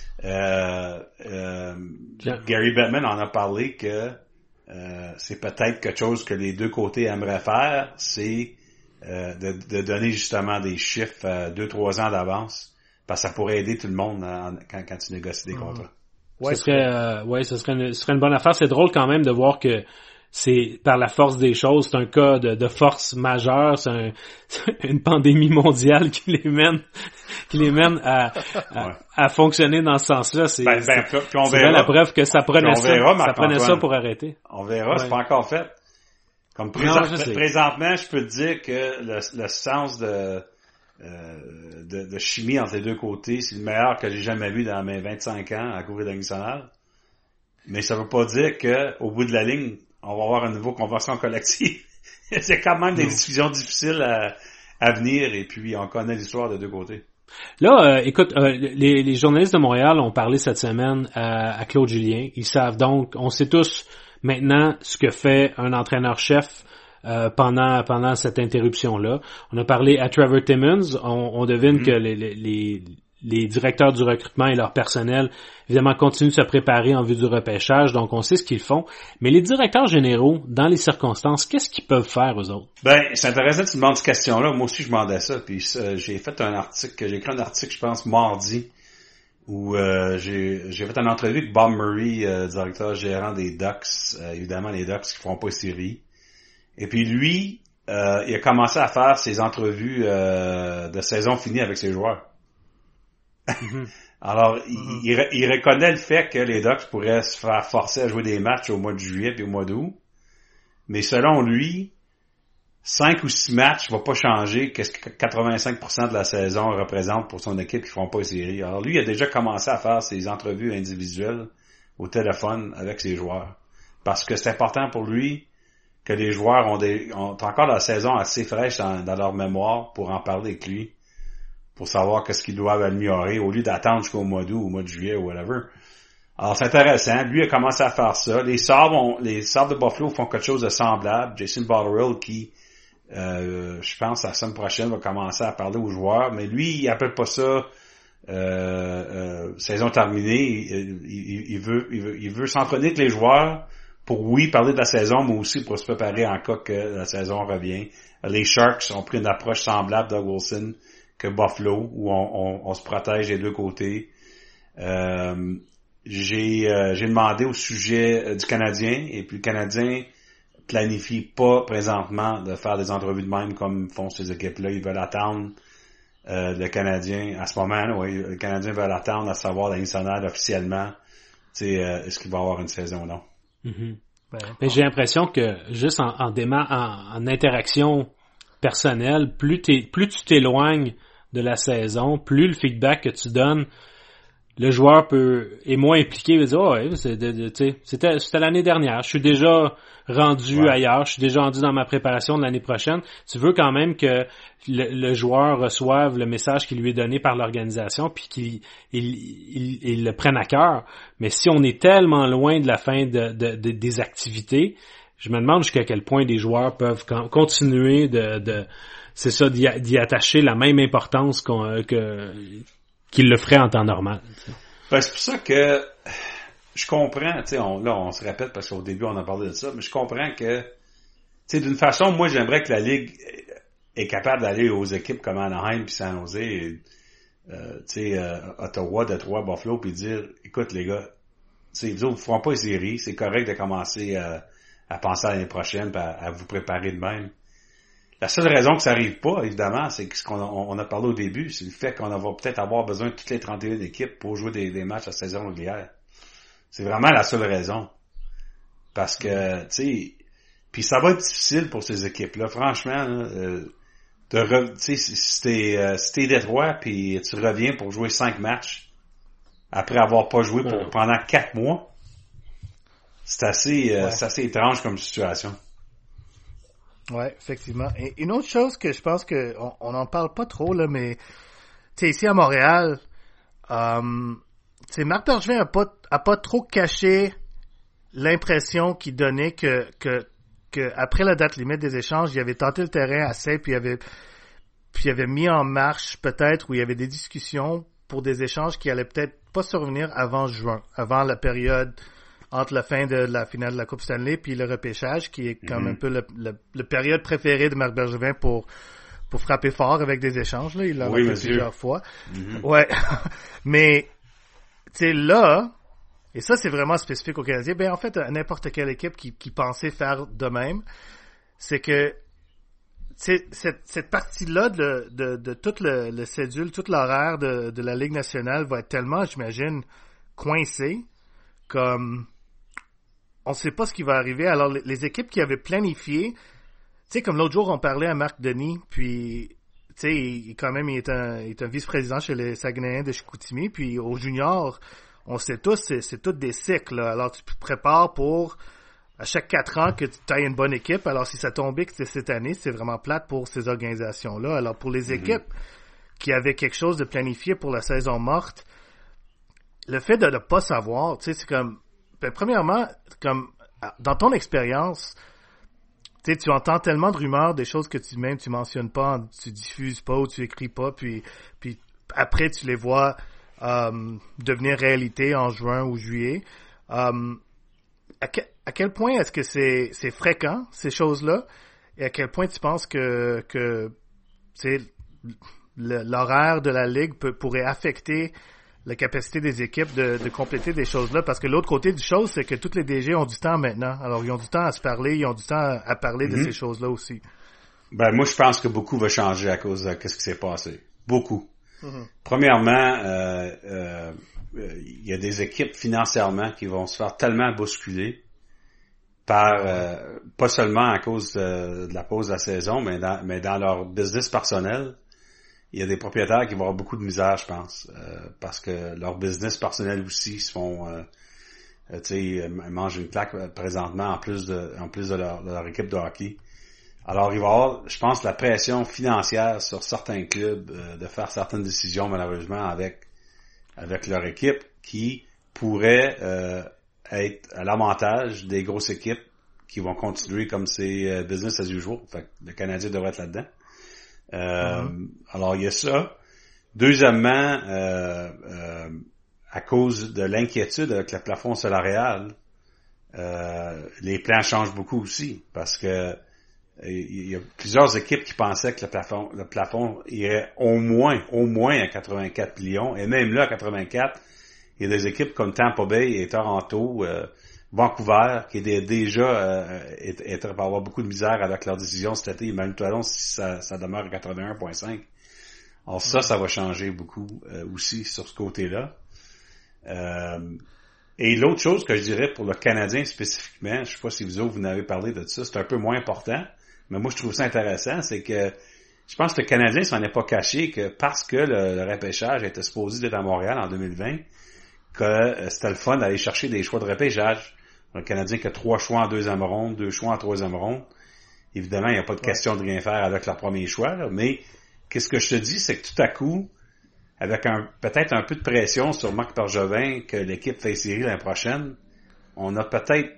euh, euh, Gary Bettman en a parlé que euh, c'est peut-être quelque chose que les deux côtés aimeraient faire, c'est euh, de, de donner justement des chiffres euh, deux, trois ans d'avance, parce que ça pourrait aider tout le monde en, quand, quand tu négocies des contrats. Mmh. Ouais, ce serait, euh, ouais, ce serait une, ce serait une bonne affaire. C'est drôle quand même de voir que c'est par la force des choses, c'est un cas de, de force majeure, c'est, un, c'est une pandémie mondiale qui les mène, qui les mène à, à, ouais. à fonctionner dans ce sens-là. C'est, ben, ben, puis on c'est verra. la preuve que ça prenait ça, verra, ça prenait ça pour arrêter. On verra, ouais. C'est pas encore fait. Comme présent, non, je présentement, je peux te dire que le, le sens de, euh, de, de chimie entre les deux côtés, c'est le meilleur que j'ai jamais vu dans mes vingt-cinq ans à couvrir la Ligue nationale. Mais ça veut pas dire que au bout de la ligne, on va avoir une nouvelle convention collective. C'est quand même des non. discussions difficiles à, à venir et puis on connaît l'histoire de deux côtés. Là, euh, écoute, euh, les, les journalistes de Montréal ont parlé cette semaine à, à Claude Julien. Ils savent donc, on sait tous maintenant ce que fait un entraîneur-chef euh, pendant pendant cette interruption-là. On a parlé à Trevor Timmons. On, on devine mm-hmm. que les, les, les les directeurs du recrutement et leur personnel, évidemment, continuent de se préparer en vue du repêchage, donc on sait ce qu'ils font. Mais les directeurs généraux, dans les circonstances, qu'est-ce qu'ils peuvent faire, eux autres? Ben, c'est intéressant que tu me demandes cette question-là. Moi aussi, je demandais ça. Puis euh, j'ai fait un article, j'ai écrit un article, je pense, mardi, où euh, j'ai, j'ai fait une entrevue avec Bob Murray, euh, directeur gérant des Ducks, euh, évidemment les Ducks qui font pas série. Et puis lui, euh, il a commencé à faire ses entrevues euh, de saison finie avec ses joueurs. Mm-hmm. Alors, mm-hmm. il, il reconnaît le fait que les Ducks pourraient se faire forcer à jouer des matchs au mois de juillet puis au mois d'août. Mais selon lui, cinq ou six matchs va pas changer qu'est-ce que quatre-vingt-cinq pour cent de la saison représente pour son équipe qui font pas les séries. Alors lui, il a déjà commencé à faire ses entrevues individuelles au téléphone avec ses joueurs. Parce que c'est important pour lui que les joueurs ont, des, ont encore la saison assez fraîche dans, dans leur mémoire pour en parler avec lui, pour savoir qu'est-ce qu'ils doivent améliorer au lieu d'attendre jusqu'au mois d'août ou au mois de juillet ou whatever. Alors c'est intéressant. Lui a commencé à faire ça. Les Sabres, ont, les Sabres de Buffalo font quelque chose de semblable. Jason Botterill qui, euh, je pense, la semaine prochaine va commencer à parler aux joueurs, mais lui, il appelle pas ça euh, euh, saison terminée. Il, il, il veut, il veut, il veut s'entraîner avec les joueurs pour, oui, parler de la saison, mais aussi pour se préparer en cas que la saison revient. Les Sharks ont pris une approche semblable, Doug Wilson, que Buffalo, où on, on, on se protège des deux côtés. Euh, j'ai, euh, j'ai demandé au sujet du Canadien, et puis le Canadien planifie pas présentement de faire des entrevues de même comme font ces équipes-là. Ils veulent attendre euh, le Canadien, à ce moment-là, oui, le Canadien veut attendre à savoir la Ligue nationale officiellement, tu sais, euh, est-ce qu'il va avoir une saison ou non. Mm-hmm. Ben, Mais j'ai l'impression que juste en, en, déma- en, en interaction personnelle, plus, t'es, plus tu t'éloignes de la saison, plus le feedback que tu donnes, le joueur peut est moins impliqué, il va dire oh ouais, c'est de, de, c'était c'était l'année dernière, je suis déjà rendu ouais. ailleurs, je suis déjà rendu dans ma préparation de l'année prochaine. Tu veux quand même que le, le joueur reçoive le message qui lui est donné par l'organisation puis qu'il il, il, il le prenne à cœur. Mais si on est tellement loin de la fin de, de, de des activités, je me demande jusqu'à quel point des joueurs peuvent continuer de, de c'est ça d'y, d'y attacher la même importance qu'on, que qu'il le ferait en temps normal. Ben, c'est pour ça que je comprends, tu sais, on, là, on se répète parce qu'au début, on a parlé de ça, mais je comprends que, tu sais, d'une façon, moi, j'aimerais que la Ligue est capable d'aller aux équipes comme Anaheim puis San Jose, et, euh, tu sais, euh, Ottawa, Detroit, Buffalo, puis dire, écoute, les gars, tu sais, vous autres, vous feront pas les séries, c'est correct de commencer à, à penser à l'année prochaine puis à, à vous préparer de même. La seule raison que ça arrive pas, évidemment, c'est que ce qu'on a, on a parlé au début, c'est le fait qu'on va peut-être avoir besoin de toutes les trente et une équipes pour jouer des, des matchs à saison régulière. C'est vraiment la seule raison. Parce que, tu sais, puis ça va être difficile pour ces équipes-là, franchement, là, euh, de re, tu sais, si t'es, euh, si t'es Détroit puis tu reviens pour jouer cinq matchs après avoir pas joué pour, pendant quatre mois, c'est assez, euh, ouais. c'est assez étrange comme situation. Ouais, effectivement. Et une autre chose que je pense que on, on en parle pas trop là, mais tu sais ici à Montréal, euh, tu sais Marc Bergevin a pas a pas trop caché l'impression qu'il donnait que que que après la date limite des échanges, il avait tenté le terrain assez puis il avait puis il avait mis en marche peut-être où il y avait des discussions pour des échanges qui allaient peut-être pas survenir avant juin, avant la période entre la fin de la finale de la Coupe Stanley puis le repêchage, qui est comme mm-hmm. un peu le, le, le période préférée de Marc Bergevin pour pour frapper fort avec des échanges. Là. Il l'a oui, fait plusieurs fois. Mm-hmm. Ouais. Mais, tu sais, là, et ça, c'est vraiment spécifique aux Canadiens, ben en fait, à n'importe quelle équipe qui, qui pensait faire de même, c'est que cette, cette partie-là de, de, de tout le, le cédule, tout l'horaire de, de la Ligue nationale va être tellement, j'imagine, coincée, comme on sait pas ce qui va arriver. Alors, les, les équipes qui avaient planifié, tu sais, comme l'autre jour, on parlait à Marc Denis, puis, tu sais, il, quand même, il est un, il est un vice-président chez les Saguenayens de Chicoutimi, puis au junior, on sait tous, c'est, c'est tous des cycles, là. Alors, tu te prépares pour, à chaque quatre ans, que tu ailles une bonne équipe. Alors, si ça tombait que c'est cette année, c'est vraiment plate pour ces organisations-là. Alors, pour les mm-hmm. équipes qui avaient quelque chose de planifié pour la saison morte, le fait de ne pas savoir, tu sais, c'est comme, ben, premièrement, comme, dans ton expérience, tu sais, tu entends tellement de rumeurs, des choses que tu même tu mentionnes pas, tu diffuses pas ou tu écris pas, puis, puis après tu les vois euh, devenir réalité en juin ou juillet. Euh, à, que, à quel point est-ce que c'est, c'est fréquent, ces choses-là, et à quel point tu penses que, que tu sais, l'horaire de la Ligue peut, pourrait affecter la capacité des équipes de, de compléter des choses-là, parce que l'autre côté du chose, c'est que tous les D G ont du temps maintenant. Alors, ils ont du temps à se parler, ils ont du temps à parler mm-hmm. de ces choses-là aussi. Ben, moi, je pense que beaucoup va changer à cause de ce qui s'est passé. Beaucoup. Mm-hmm. Premièrement, euh, euh, il y a des équipes financièrement qui vont se faire tellement bousculer par euh, pas seulement à cause de, de la pause de la saison, mais dans, mais dans leur business personnel. Il y a des propriétaires qui vont avoir beaucoup de misère, je pense, euh, parce que leur business personnel aussi se font, euh, euh, tu sais, mangent une claque présentement en plus de, en plus de leur, de leur équipe de hockey. Alors, il va y avoir, je pense, la pression financière sur certains clubs euh, de faire certaines décisions, malheureusement, avec avec leur équipe, qui pourrait euh, être à l'avantage des grosses équipes qui vont continuer comme c'est euh, business as usual. Fait que le Canadien devrait être là-dedans. Euh, mm-hmm. Alors, il y a ça. Deuxièmement, euh, euh, à cause de l'inquiétude avec le plafond salarial, euh, les plans changent beaucoup aussi, parce que il y a plusieurs équipes qui pensaient que le plafond, le plafond irait au moins, au moins à quatre-vingt-quatre millions, et même là, à quatre-vingt-quatre, il y a des équipes comme Tampa Bay et Toronto, euh, Vancouver, qui étaient déjà euh, étaient, étaient, avoir beaucoup de misère avec leur décision cet été, même tout si ça, ça demeure à quatre-vingt-un virgule cinq. Alors ça, ça va changer beaucoup euh, aussi sur ce côté-là. Euh, et l'autre chose que je dirais pour le Canadien spécifiquement, je sais pas si vous autres vous en avez parlé de ça, c'est un peu moins important, mais moi je trouve ça intéressant, c'est que je pense que le Canadien s'en est pas caché que parce que le, le repêchage était supposé d'être à Montréal en deux mille vingt, que euh, c'était le fun d'aller chercher des choix de repêchage. Le Canadien qui a trois choix en deuxième ronde, deux choix en troisième ronde. Évidemment, il n'y a pas de question de rien faire avec leur premier choix, là, mais qu'est-ce que je te dis, c'est que tout à coup, avec un peut-être un peu de pression sur Marc Bergevin que l'équipe fait série l'année prochaine, on a peut-être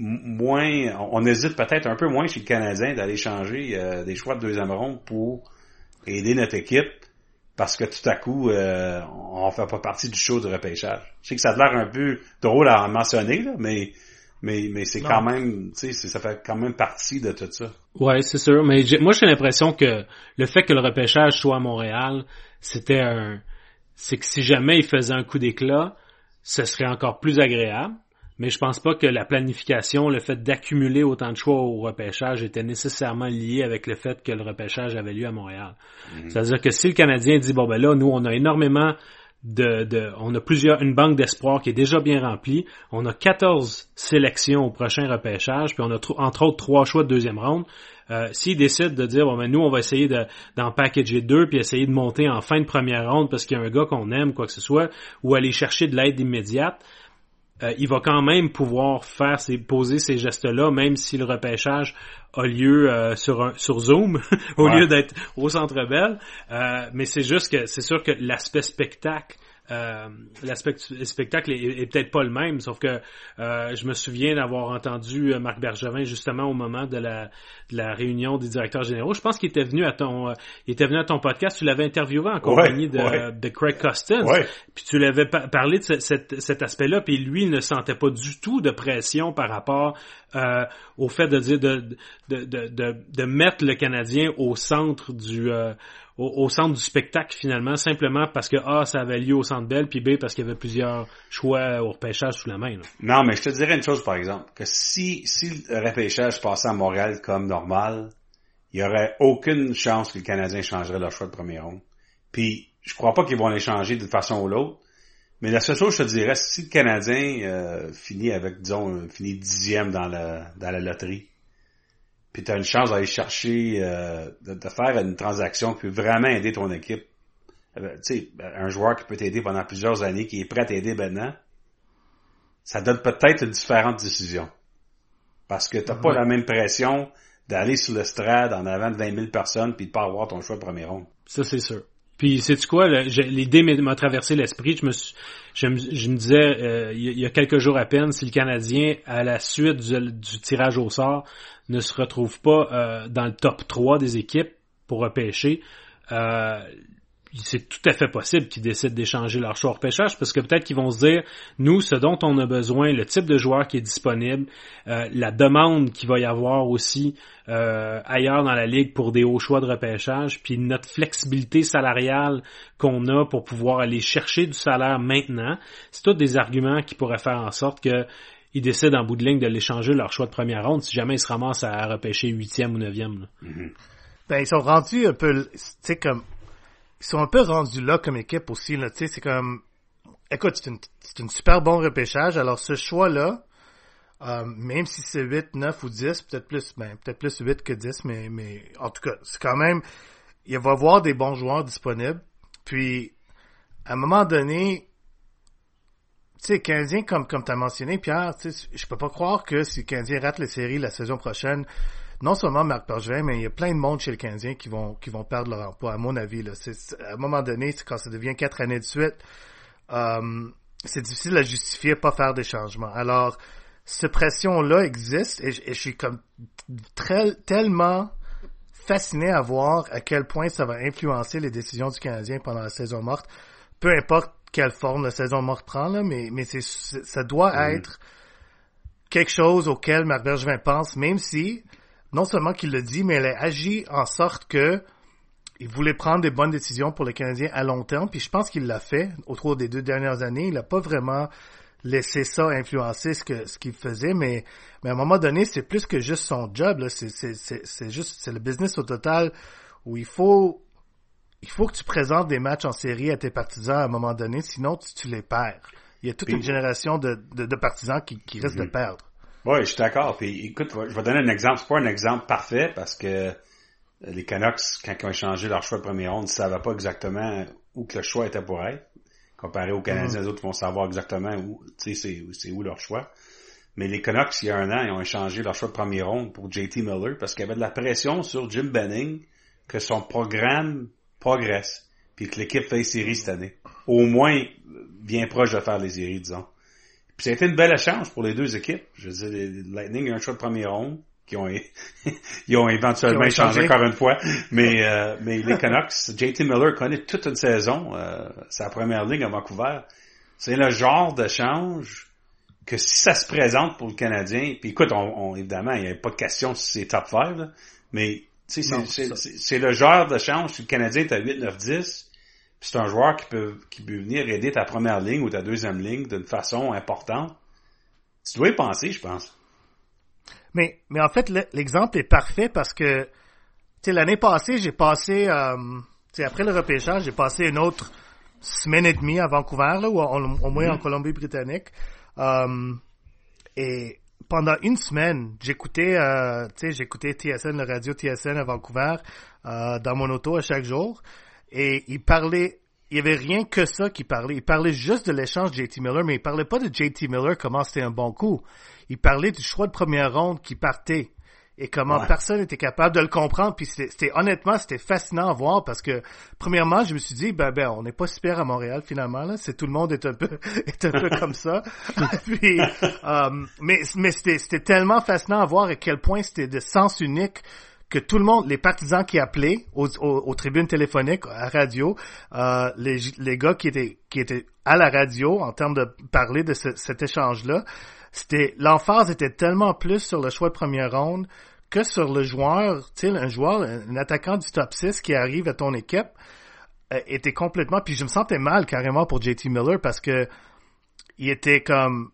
moins, on hésite peut-être un peu moins chez le Canadien d'aller changer euh, des choix de deuxième ronde pour aider notre équipe, parce que tout à coup, euh, on fait pas partie du show de repêchage. Je sais que ça a l'air un peu drôle à mentionner, là, mais mais mais c'est non. quand même, tu sais, ça fait quand même partie de tout ça. Ouais, c'est sûr. Mais j'ai, moi, j'ai l'impression que le fait que le repêchage soit à Montréal, c'était un, c'est que si jamais il faisait un coup d'éclat, ce serait encore plus agréable. Mais je pense pas que la planification, le fait d'accumuler autant de choix au repêchage était nécessairement lié avec le fait que le repêchage avait lieu à Montréal. Mm-hmm. C'est-à-dire que si le Canadien dit, bon ben là, nous, on a énormément de, de, on a plusieurs, une banque d'espoir qui est déjà bien remplie, on a quatorze sélections au prochain repêchage, puis on a tr- entre autres trois choix de deuxième ronde. Euh, s'ils décident de dire, bon ben nous, on va essayer de, d'en packager deux, puis essayer de monter en fin de première ronde parce qu'il y a un gars qu'on aime, quoi que ce soit, ou aller chercher de l'aide immédiate, Euh, il va quand même pouvoir faire ces, poser ces gestes-là, même si le repêchage a lieu euh, sur un, sur Zoom au ouais. lieu d'être au Centre Bell. Euh, mais c'est juste que c'est sûr que l'aspect spectacle, euh, l'aspect spectacle est, est peut-être pas le même. Sauf que euh, je me souviens d'avoir entendu Marc Bergevin justement au moment de la de la réunion des directeurs généraux. Je pense qu'il était venu à ton euh, il était venu à ton podcast. Tu l'avais interviewé en compagnie ouais, de, ouais. de Craig Costins. Ouais. Puis tu l'avais pa- parlé de ce, cet, cet aspect-là. Puis lui, il ne sentait pas du tout de pression par rapport euh, au fait de dire de de de de, de mettre le Canadien au centre du euh, Au, au centre du spectacle, finalement, simplement parce que A, ça avait lieu au Centre Bell, puis B, parce qu'il y avait plusieurs choix au repêchage sous la main. Là. Non, mais je te dirais une chose, par exemple, que si, si le repêchage passait à Montréal comme normal, il y aurait aucune chance que le Canadien changerait leur choix de premier ronde. Puis, je crois pas qu'ils vont les changer d'une façon ou l'autre, mais la seule chose, je te dirais, si le Canadien euh, finit avec, disons, finit dixième dans la, dans la loterie, puis tu as une chance d'aller chercher, euh, de, de faire une transaction qui peut vraiment aider ton équipe. Euh, tu sais, un joueur qui peut t'aider pendant plusieurs années, qui est prêt à t'aider maintenant, ça donne peut-être une différente décision. Parce que t'as mm-hmm. pas la même pression d'aller sur le strade en avant de vingt mille personnes puis de pas avoir ton choix de premier ronde. Ça, c'est sûr. Puis, sais-tu quoi, là, je, l'idée m'a traversé l'esprit. Je me, suis, je, me, je me disais, euh, il y a quelques jours à peine, si le Canadien, à la suite du, du tirage au sort, ne se retrouve pas euh, dans le top trois des équipes pour repêcher, euh, c'est tout à fait possible qu'ils décident d'échanger leur choix au repêchage, parce que peut-être qu'ils vont se dire, nous, ce dont on a besoin, le type de joueur qui est disponible, euh, la demande qu'il va y avoir aussi euh, ailleurs dans la ligue pour des hauts choix de repêchage, puis notre flexibilité salariale qu'on a pour pouvoir aller chercher du salaire maintenant, c'est tous des arguments qui pourraient faire en sorte que ils décident en bout de ligne de l'échanger leur choix de première ronde si jamais ils se ramassent à repêcher huitième ou neuvième. Mm-hmm. Ben, ils sont rendus un peu, tu sais, comme, ils sont un peu rendus là comme équipe aussi, là, tu sais, c'est comme, écoute, c'est une, c'est une super bon repêchage, alors ce choix-là Euh, même si c'est huit, neuf ou dix, peut-être plus, ben, peut-être plus huit que dix, mais, mais en tout cas, c'est quand même, il va y avoir des bons joueurs disponibles. Puis, à un moment donné, tu sais, Canadien, comme, comme t'as mentionné, Pierre, tu sais, je peux pas croire que si le Canadien rate les séries la saison prochaine, non seulement Marc Bergevin, mais il y a plein de monde chez le Canadien qui vont, qui vont perdre leur emploi, à mon avis, là. C'est, c'est, à un moment donné, c'est quand ça devient quatre années de suite, euh, c'est difficile à justifier, pas faire des changements. Alors, cette pression-là existe et, et je suis comme très, tellement fasciné à voir à quel point ça va influencer les décisions du Canadien pendant la saison morte. Peu importe quelle forme la saison morte prend, là, mais, mais c'est, c'est, ça doit mmh. être quelque chose auquel Marc Bergevin pense, même si, non seulement qu'il le dit, mais elle a agi en sorte que il voulait prendre des bonnes décisions pour les Canadiens à long terme, puis je pense qu'il l'a fait au cours des deux dernières années. Il n'a pas vraiment laissé ça influencer ce que ce qu'il faisait, mais mais à un moment donné, c'est plus que juste son job, là. C'est c'est c'est c'est juste c'est le business au total où il faut il faut que tu présentes des matchs en série à tes partisans à un moment donné, sinon tu, tu les perds. Il y a toute puis, une génération de, de, de partisans qui, qui risquent mm-hmm. de perdre. Oui, je suis d'accord. Puis écoute, je vais donner un exemple. C'est pas un exemple parfait parce que les Canucks, quand ils ont échangé leur choix de première ronde, ils ne savaient pas exactement où que le choix était pour être. Comparé aux Canadiens, mm-hmm. les autres vont savoir exactement où, tu sais, c'est, c'est où leur choix. Mais les Canucks, il y a un an, ils ont échangé leur choix de première ronde pour J T Miller parce qu'il y avait de la pression sur Jim Benning que son programme progresse puis que l'équipe fait les séries cette année. Au moins, bien proche de faire les séries, disons. Puis ça a été une belle échange pour les deux équipes. Je veux dire, les Lightning ont un choix de première ronde qui ont, ils ont éventuellement ont échangé encore une fois. Mais, euh, mais les Canucks, J T Miller connaît toute une saison, euh, sa première ligue à Vancouver. C'est le genre d'échange que si ça se présente pour le Canadien, puis écoute, on, on évidemment, il n'y a pas de question si c'est top cinq, là, mais tu sais, c'est, c'est, c'est, c'est le genre d'échange si le Canadien est à huit, neuf, dix, puis c'est un joueur qui peut, qui peut venir aider ta première ligne ou ta deuxième ligne d'une façon importante. Tu dois y penser, je pense. Mais, mais en fait, le, l'exemple est parfait parce que, tu sais, l'année passée, j'ai passé, euh, tu sais, après le repêchage, j'ai passé une autre semaine et demie à Vancouver, là, ou au, au moins mm-hmm. en Colombie-Britannique. Um, et pendant une semaine, j'écoutais, euh, tu sais, j'écoutais T S N, le radio T S N à Vancouver, euh, dans mon auto à chaque jour. Et il parlait, il y avait rien que ça qui parlait. Il parlait juste de l'échange de J T Miller, mais il parlait pas de J T Miller, comment c'était un bon coup. Il parlait du choix de première ronde qui partait. Et comment ouais. personne n'était capable de le comprendre. Puis c'était, c'était honnêtement, c'était fascinant à voir parce que, premièrement, je me suis dit, ben, ben, on n'est pas super à Montréal, finalement, là. C'est tout le monde est un peu, est un peu comme ça. Puis, euh, mais, mais c'était, c'était tellement fascinant à voir à quel point c'était de sens unique que tout le monde, les partisans qui appelaient aux, aux, aux tribunes téléphoniques, à radio, euh, les, les gars qui étaient, qui étaient à la radio en termes de parler de ce, cet échange-là, c'était, l'emphase était tellement plus sur le choix de première ronde que sur le joueur, tu sais, un joueur, un attaquant du top six qui arrive à ton équipe, euh, était complètement, puis je me sentais mal carrément pour J T Miller parce que il était comme,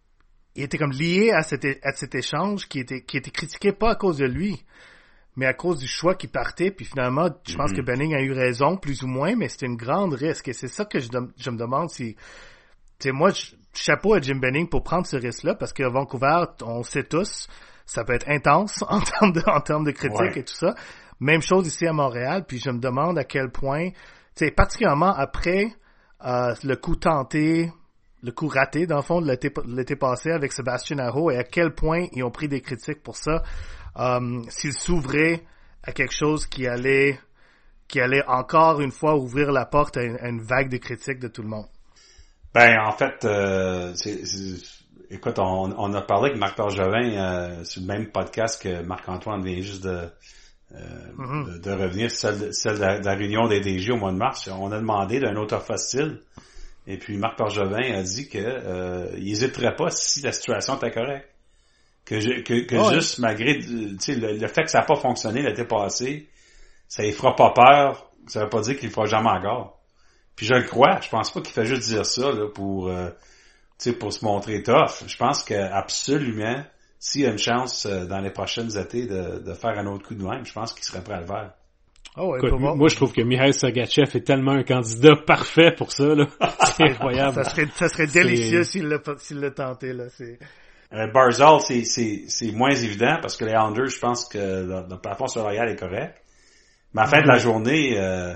il était comme lié à cet, à cet échange qui était, qui était critiqué pas à cause de lui, mais à cause du choix qui partait, puis finalement, je pense mm-hmm. que Benning a eu raison, plus ou moins, mais c'était une grande risque, et c'est ça que je, je me demande si, tu sais, moi, je, chapeau à Jim Benning pour prendre ce risque-là, parce qu'à Vancouver, on sait tous, ça peut être intense en termes de, en termes de critique ouais. et tout ça. Même chose ici à Montréal, puis je me demande à quel point, tu sais, particulièrement après euh, le coup tenté, le coup raté, dans le fond, de l'été, l'été passé avec Sébastien Aho, et à quel point ils ont pris des critiques pour ça, euh, s'ils s'ouvraient à quelque chose qui allait, qui allait encore une fois ouvrir la porte à une, à une vague de critiques de tout le monde. Ben, en fait, euh, c'est, c'est, écoute, on, on a parlé avec Marc Bergevin euh, sur le même podcast que Marc-Antoine vient juste de, euh, mm-hmm. de, de revenir, celle, celle de, la, de la réunion des D G au mois de mars. On a demandé d'un autre facile, et puis Marc Bergevin a dit que euh, il hésiterait pas si la situation était correcte. Que, je, que, que oh, juste, ouais. malgré tu sais, le, le fait que ça n'a pas fonctionné l'été passé, ça ne fera pas peur, ça veut pas dire qu'il ne fera jamais encore. Puis je le crois, je pense pas qu'il fait juste dire ça là, pour euh, tu sais pour se montrer tough. Je pense que absolument, s'il y a une chance euh, dans les prochaines étés de, de faire un autre coup de même, je pense qu'il serait prêt à le faire. Oh ouais, Écoute, moi, moi je trouve que Mikhail Sergachev est tellement un candidat parfait pour ça là. C'est incroyable. ça serait ça serait délicieux c'est... s'il l'a s'il l'a tenté là, c'est Euh, Barzal, c'est, c'est, c'est moins évident parce que les Islanders, je pense que le, le plafond salarial est correct. Mais à la fin de la journée, euh,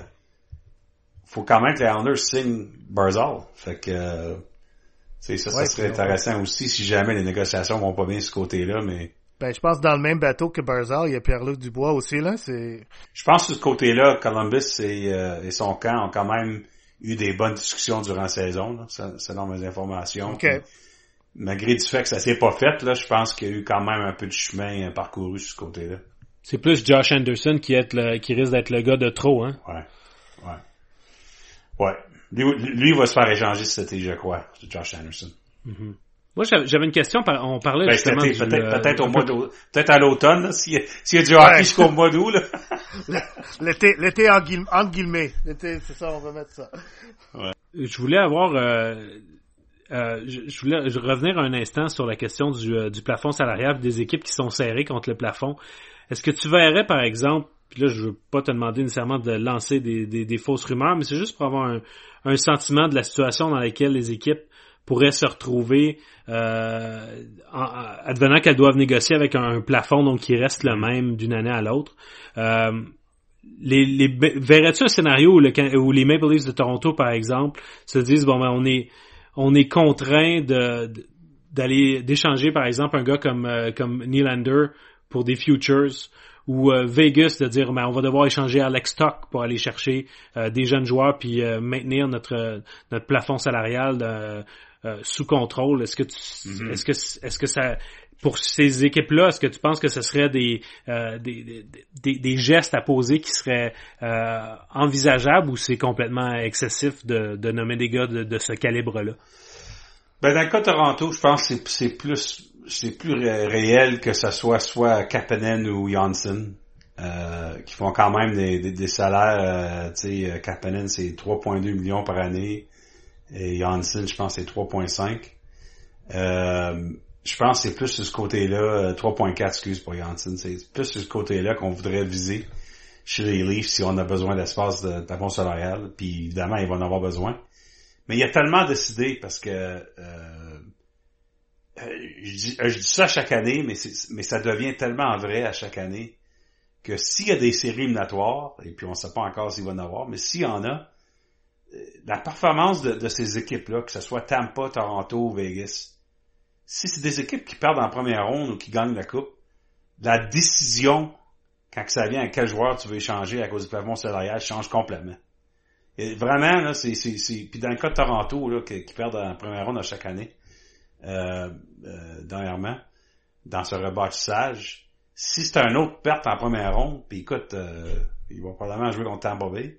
faut quand même que les Islanders signent Barzal. Fait que, euh, ça, ça ouais, serait intéressant ouais. aussi si jamais les négociations vont pas bien de ce côté-là, mais... Ben, je pense dans le même bateau que Barzal, il y a Pierre-Luc Dubois aussi, là, c'est... Je pense que de ce côté-là, Columbus et, euh, et son camp ont quand même eu des bonnes discussions durant la saison, là, selon mes informations. Okay. Puis, malgré du fait que ça s'est pas fait, là, je pense qu'il y a eu quand même un peu de chemin parcouru sur ce côté-là. C'est plus Josh Anderson qui est le, qui risque d'être le gars de trop, hein? Ouais. Ouais. Ouais. Lui, lui va se faire échanger cet été, je crois, c'est Josh Anderson. Mm-hmm. Moi, j'avais une question, on parlait ben, justement du... Peut-être, euh, peut-être au mois d'août, peut-être à l'automne, là, s'il y a, s'il y a du hockey ouais. jusqu'au mois d'août, là. L'été, l'été en, guillemets, en guillemets. L'été, c'est ça, on va mettre ça. Ouais. Je voulais avoir, euh, euh, je, je voulais je revenir un instant sur la question du, euh, du plafond salarial des équipes qui sont serrées contre le plafond. Est-ce que tu verrais, par exemple, puis là, je veux pas te demander nécessairement de lancer des, des, des fausses rumeurs, mais c'est juste pour avoir un, un sentiment de la situation dans laquelle les équipes pourraient se retrouver, euh, en, advenant qu'elles doivent négocier avec un, un plafond donc qui reste le même d'une année à l'autre. Euh, les, les, verrais-tu un scénario où, le, où les Maple Leafs de Toronto, par exemple, se disent bon ben on est on est contraint de, de d'aller d'échanger par exemple un gars comme euh, comme Nylander pour des futures, ou euh, Vegas de dire ben on va devoir échanger Alex Stock pour aller chercher euh, des jeunes joueurs puis euh, maintenir notre notre plafond salarial de, euh, sous contrôle. Est-ce que tu, mm-hmm. est-ce que est-ce que ça pour ces équipes-là, est-ce que tu penses que ce serait des euh, des, des, des des gestes à poser qui seraient euh, envisageables, ou c'est complètement excessif de, de nommer des gars de, de ce calibre-là? Ben dans le cas de Toronto, je pense que c'est, c'est plus c'est plus ré- réel que ce soit soit Kapanen ou Janssen, euh, qui font quand même des, des, des salaires. Euh, tu sais, Kapanen c'est trois virgule deux millions par année et Janssen, je pense c'est trois virgule cinq. Euh, je pense que c'est plus sur ce côté-là, trois virgule quatre excuse pour Janssen, c'est plus sur ce côté-là qu'on voudrait viser chez les Leafs si on a besoin d'espace de plafond salarial. Puis évidemment, ils vont en avoir besoin. Mais il y a tellement décidé parce que euh, je, dis, je dis ça chaque année, mais, c'est, mais ça devient tellement vrai à chaque année que s'il y a des séries éliminatoires, et puis on ne sait pas encore s'il va en avoir, mais s'il y en a, la performance de, de ces équipes-là, que ce soit Tampa, Toronto, Vegas, si c'est des équipes qui perdent en première ronde ou qui gagnent la coupe, la décision, quand ça vient à quel joueur tu veux échanger à cause du plafond salarial, change complètement. Et vraiment, là, c'est, c'est, c'est, puis dans le cas de Toronto, là, qui, qui perdent en première ronde à chaque année, euh, euh, dernièrement, dans ce rebâtissage, si c'est un autre perte en première ronde, puis écoute, euh, ils vont probablement jouer contre Tampa Bay,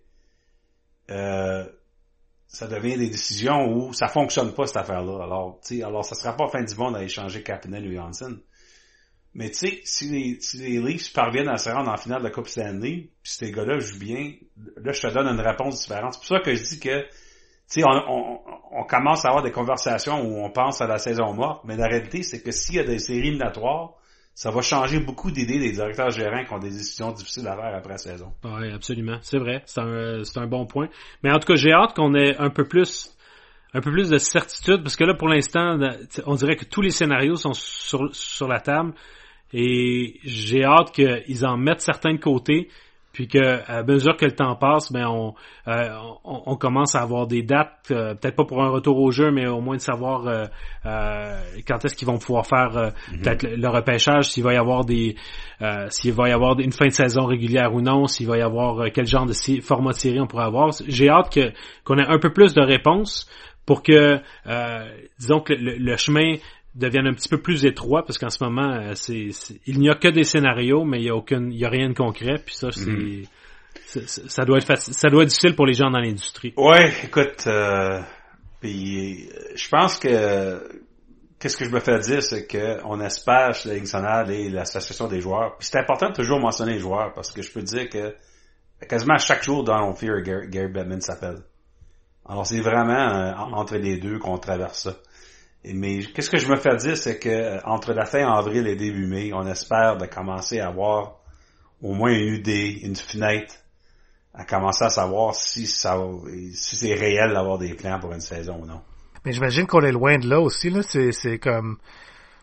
euh, ça devient des décisions où ça fonctionne pas, cette affaire-là. Alors, tu sais, alors, ça sera pas fin du monde d'aller changer Kapanen ou Janssen. Mais tu sais, si les, si les Leafs parviennent à se rendre en finale de la Coupe Stanley, puis ces gars-là jouent bien, là, je te donne une réponse différente. C'est pour ça que je dis que, tu sais, on, on, on commence à avoir des conversations où on pense à la saison morte, mais la réalité, c'est que s'il y a des séries éliminatoires, ça va changer beaucoup d'idées des directeurs gérants qui ont des décisions difficiles à faire après la saison. Oui, absolument. C'est vrai. C'est un, c'est un bon point. Mais en tout cas, j'ai hâte qu'on ait un peu plus un peu plus de certitude, parce que là, pour l'instant, on dirait que tous les scénarios sont sur, sur la table. Et j'ai hâte qu'ils en mettent certains de côté, puis que à mesure que le temps passe, ben on, euh, on, on commence à avoir des dates, euh, peut-être pas pour un retour au jeu, mais au moins de savoir euh, euh, quand est-ce qu'ils vont pouvoir faire euh, mm-hmm. peut-être le, le repêchage, s'il va y avoir des, euh, s'il va y avoir une fin de saison régulière ou non, s'il va y avoir euh, quel genre de si, format de série on pourrait avoir. J'ai hâte que qu'on ait un peu plus de réponses pour que, euh, disons que le, le chemin deviennent un petit peu plus étroits, parce qu'en ce moment, c'est, c'est il n'y a que des scénarios, mais il y a aucun, il y a rien de concret, puis ça, c'est, mm-hmm. c'est ça doit être facile, ça doit être difficile pour les gens dans l'industrie. Ouais, écoute, euh, puis je pense que qu'est-ce que je me fais dire, c'est que on espère chez la Ligue nationale et l'association des joueurs. Puis c'est important de toujours mentionner les joueurs, parce que je peux te dire que quasiment à chaque jour, Donald Fear et Gary, Gary Bettman s'appellent. Alors c'est vraiment euh, entre les deux qu'on traverse ça. Mais qu'est-ce que je me fais dire, c'est que entre la fin avril et début mai, on espère de commencer à avoir au moins une idée, une fenêtre, à commencer à savoir si ça, si c'est réel d'avoir des plans pour une saison ou non. Mais j'imagine qu'on est loin de là aussi, là. C'est, c'est comme,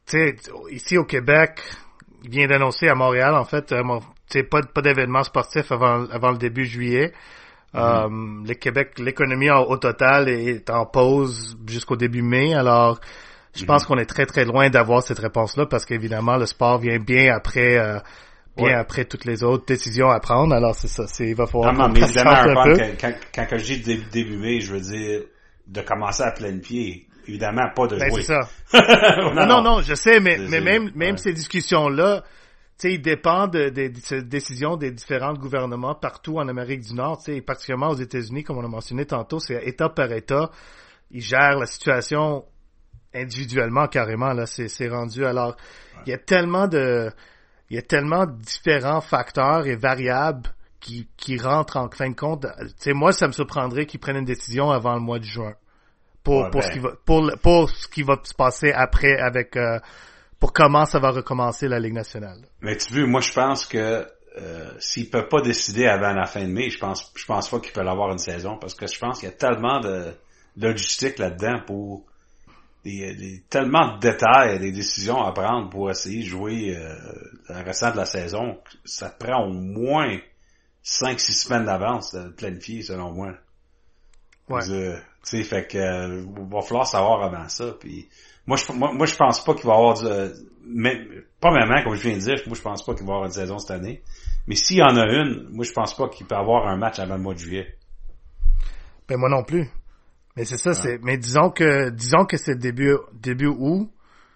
tu sais, ici au Québec, il vient d'annoncer à Montréal, en fait, euh, tu sais, pas, pas d'événement sportif avant, avant le début juillet. Mm-hmm. Euh, le Québec, l'économie au, au total est en pause jusqu'au début mai, alors je mm-hmm. pense qu'on est très très loin d'avoir cette réponse-là parce qu'évidemment le sport vient bien après euh, bien ouais. après toutes les autres décisions à prendre, alors c'est ça, c'est il va falloir non, non, mais évidemment, un peu. Quand, quand, quand, quand je dis début, début mai, je veux dire de commencer à plein pied, évidemment pas de ben, jouer. C'est ça. non, non, non, non, je sais, mais, mais même même ouais. ces discussions-là, tu sais, il dépend de, de, de ces décisions des différents gouvernements partout en Amérique du Nord, tu sais, particulièrement aux États-Unis, comme on a mentionné tantôt, c'est État par État, ils gèrent la situation individuellement carrément, là, c'est, c'est rendu. Alors, ouais. il y a tellement de, il y a tellement de différents facteurs et variables qui, qui rentrent en fin de compte. Tu sais, moi, ça me surprendrait qu'ils prennent une décision avant le mois de juin pour, ouais, pour ben. ce qui va, pour, pour ce qui va se passer après avec, euh, pour comment ça va recommencer la Ligue nationale. Mais tu vois, moi je pense que euh, s'ils peuvent pas décider avant la fin de mai, je pense je pense pas qu'ils peuvent avoir une saison parce que je pense qu'il y a tellement de, de logistique là-dedans pour des, des tellement de détails, des décisions à prendre pour essayer de jouer euh, le restant de la saison. Ça te prend au moins cinq six semaines d'avance de planifier selon moi. Ouais. Tu sais, fait que euh, va falloir savoir avant ça. Puis moi je moi, moi je pense pas qu'il va y avoir du, euh, mais pas vraiment comme je viens de dire, moi je pense pas qu'il va y avoir une saison cette année. Mais s'il y en a une, moi je pense pas qu'il peut y avoir un match avant le mois de juillet. Ben moi non plus. Mais c'est ça, ouais. c'est mais disons que disons que c'est début début août.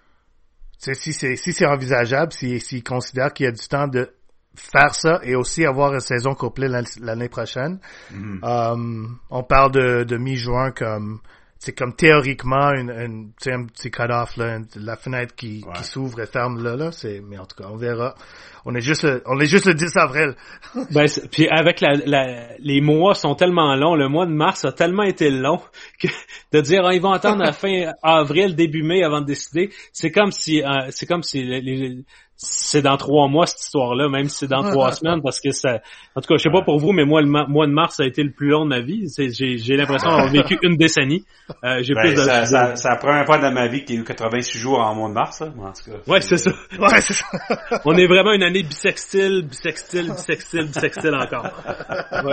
C'est si c'est si c'est envisageable, si s'ils considèrent qu'il y a du temps de faire ça et aussi avoir une saison complète l'année prochaine. Mm-hmm. Um, on parle de, de mi-juin comme c'est comme théoriquement une, une tu sais, un petit cut-off là, une, la fenêtre qui, ouais. qui s'ouvre et ferme là là. C'est mais en tout cas on verra. On est juste le, on est juste le dix avril. ben puis avec la, la les mois sont tellement longs, le mois de mars a tellement été long que de dire ah, ils vont attendre la fin avril début mai avant de décider, c'est comme si euh, c'est comme si les, les c'est dans trois mois cette histoire-là, même si c'est dans trois semaines, parce que ça, en tout cas, je sais pas pour vous, mais moi, le ma- mois de mars, ça a été le plus long de ma vie. C'est, j'ai, j'ai l'impression d'avoir vécu une décennie. Euh, j'ai ben, plus de... ça, ça, c'est la première fois dans ma vie qu'il y a eu quatre-vingt-six jours en mois de mars, hein, en tout cas. Ouais, c'est ça. Ouais, c'est ça. On est vraiment une année bisextile, bisextile, bisextile, bisextile encore. Ouais.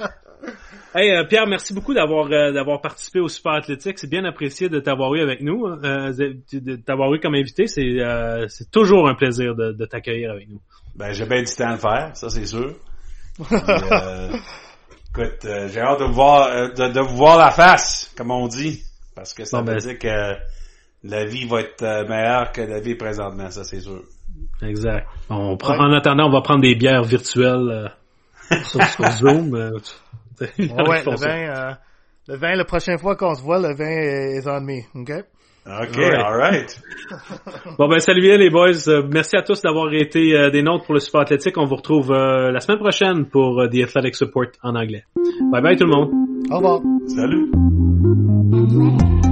Hey, euh, Pierre, merci beaucoup d'avoir euh, d'avoir participé au Super Athlétique. C'est bien apprécié de t'avoir eu avec nous, euh, de, de t'avoir eu comme invité. C'est euh, c'est toujours un plaisir de, de t'accueillir avec nous. Ben, j'ai bien du temps à le faire, ça c'est sûr. Puis, euh, écoute, euh, j'ai hâte de vous voir euh, de, de vous voir la face, comme on dit, parce que ça bon, veut ben... dire que la vie va être euh, meilleure que la vie présentement, ça c'est sûr. Exact. On prend, ouais. En attendant, on va prendre des bières virtuelles euh, sur, sur Zoom. Euh, ouais, ouais le vin, euh, le vin, la prochaine fois qu'on se voit, le vin est on me, ok? Ok, ouais. Alright. Bon ben salut bien les boys, euh, merci à tous d'avoir été euh, des nôtres pour le Super Athlétique. On vous retrouve euh, la semaine prochaine pour euh, The Athletic Support en anglais. Bye bye tout le monde. Au revoir. Salut.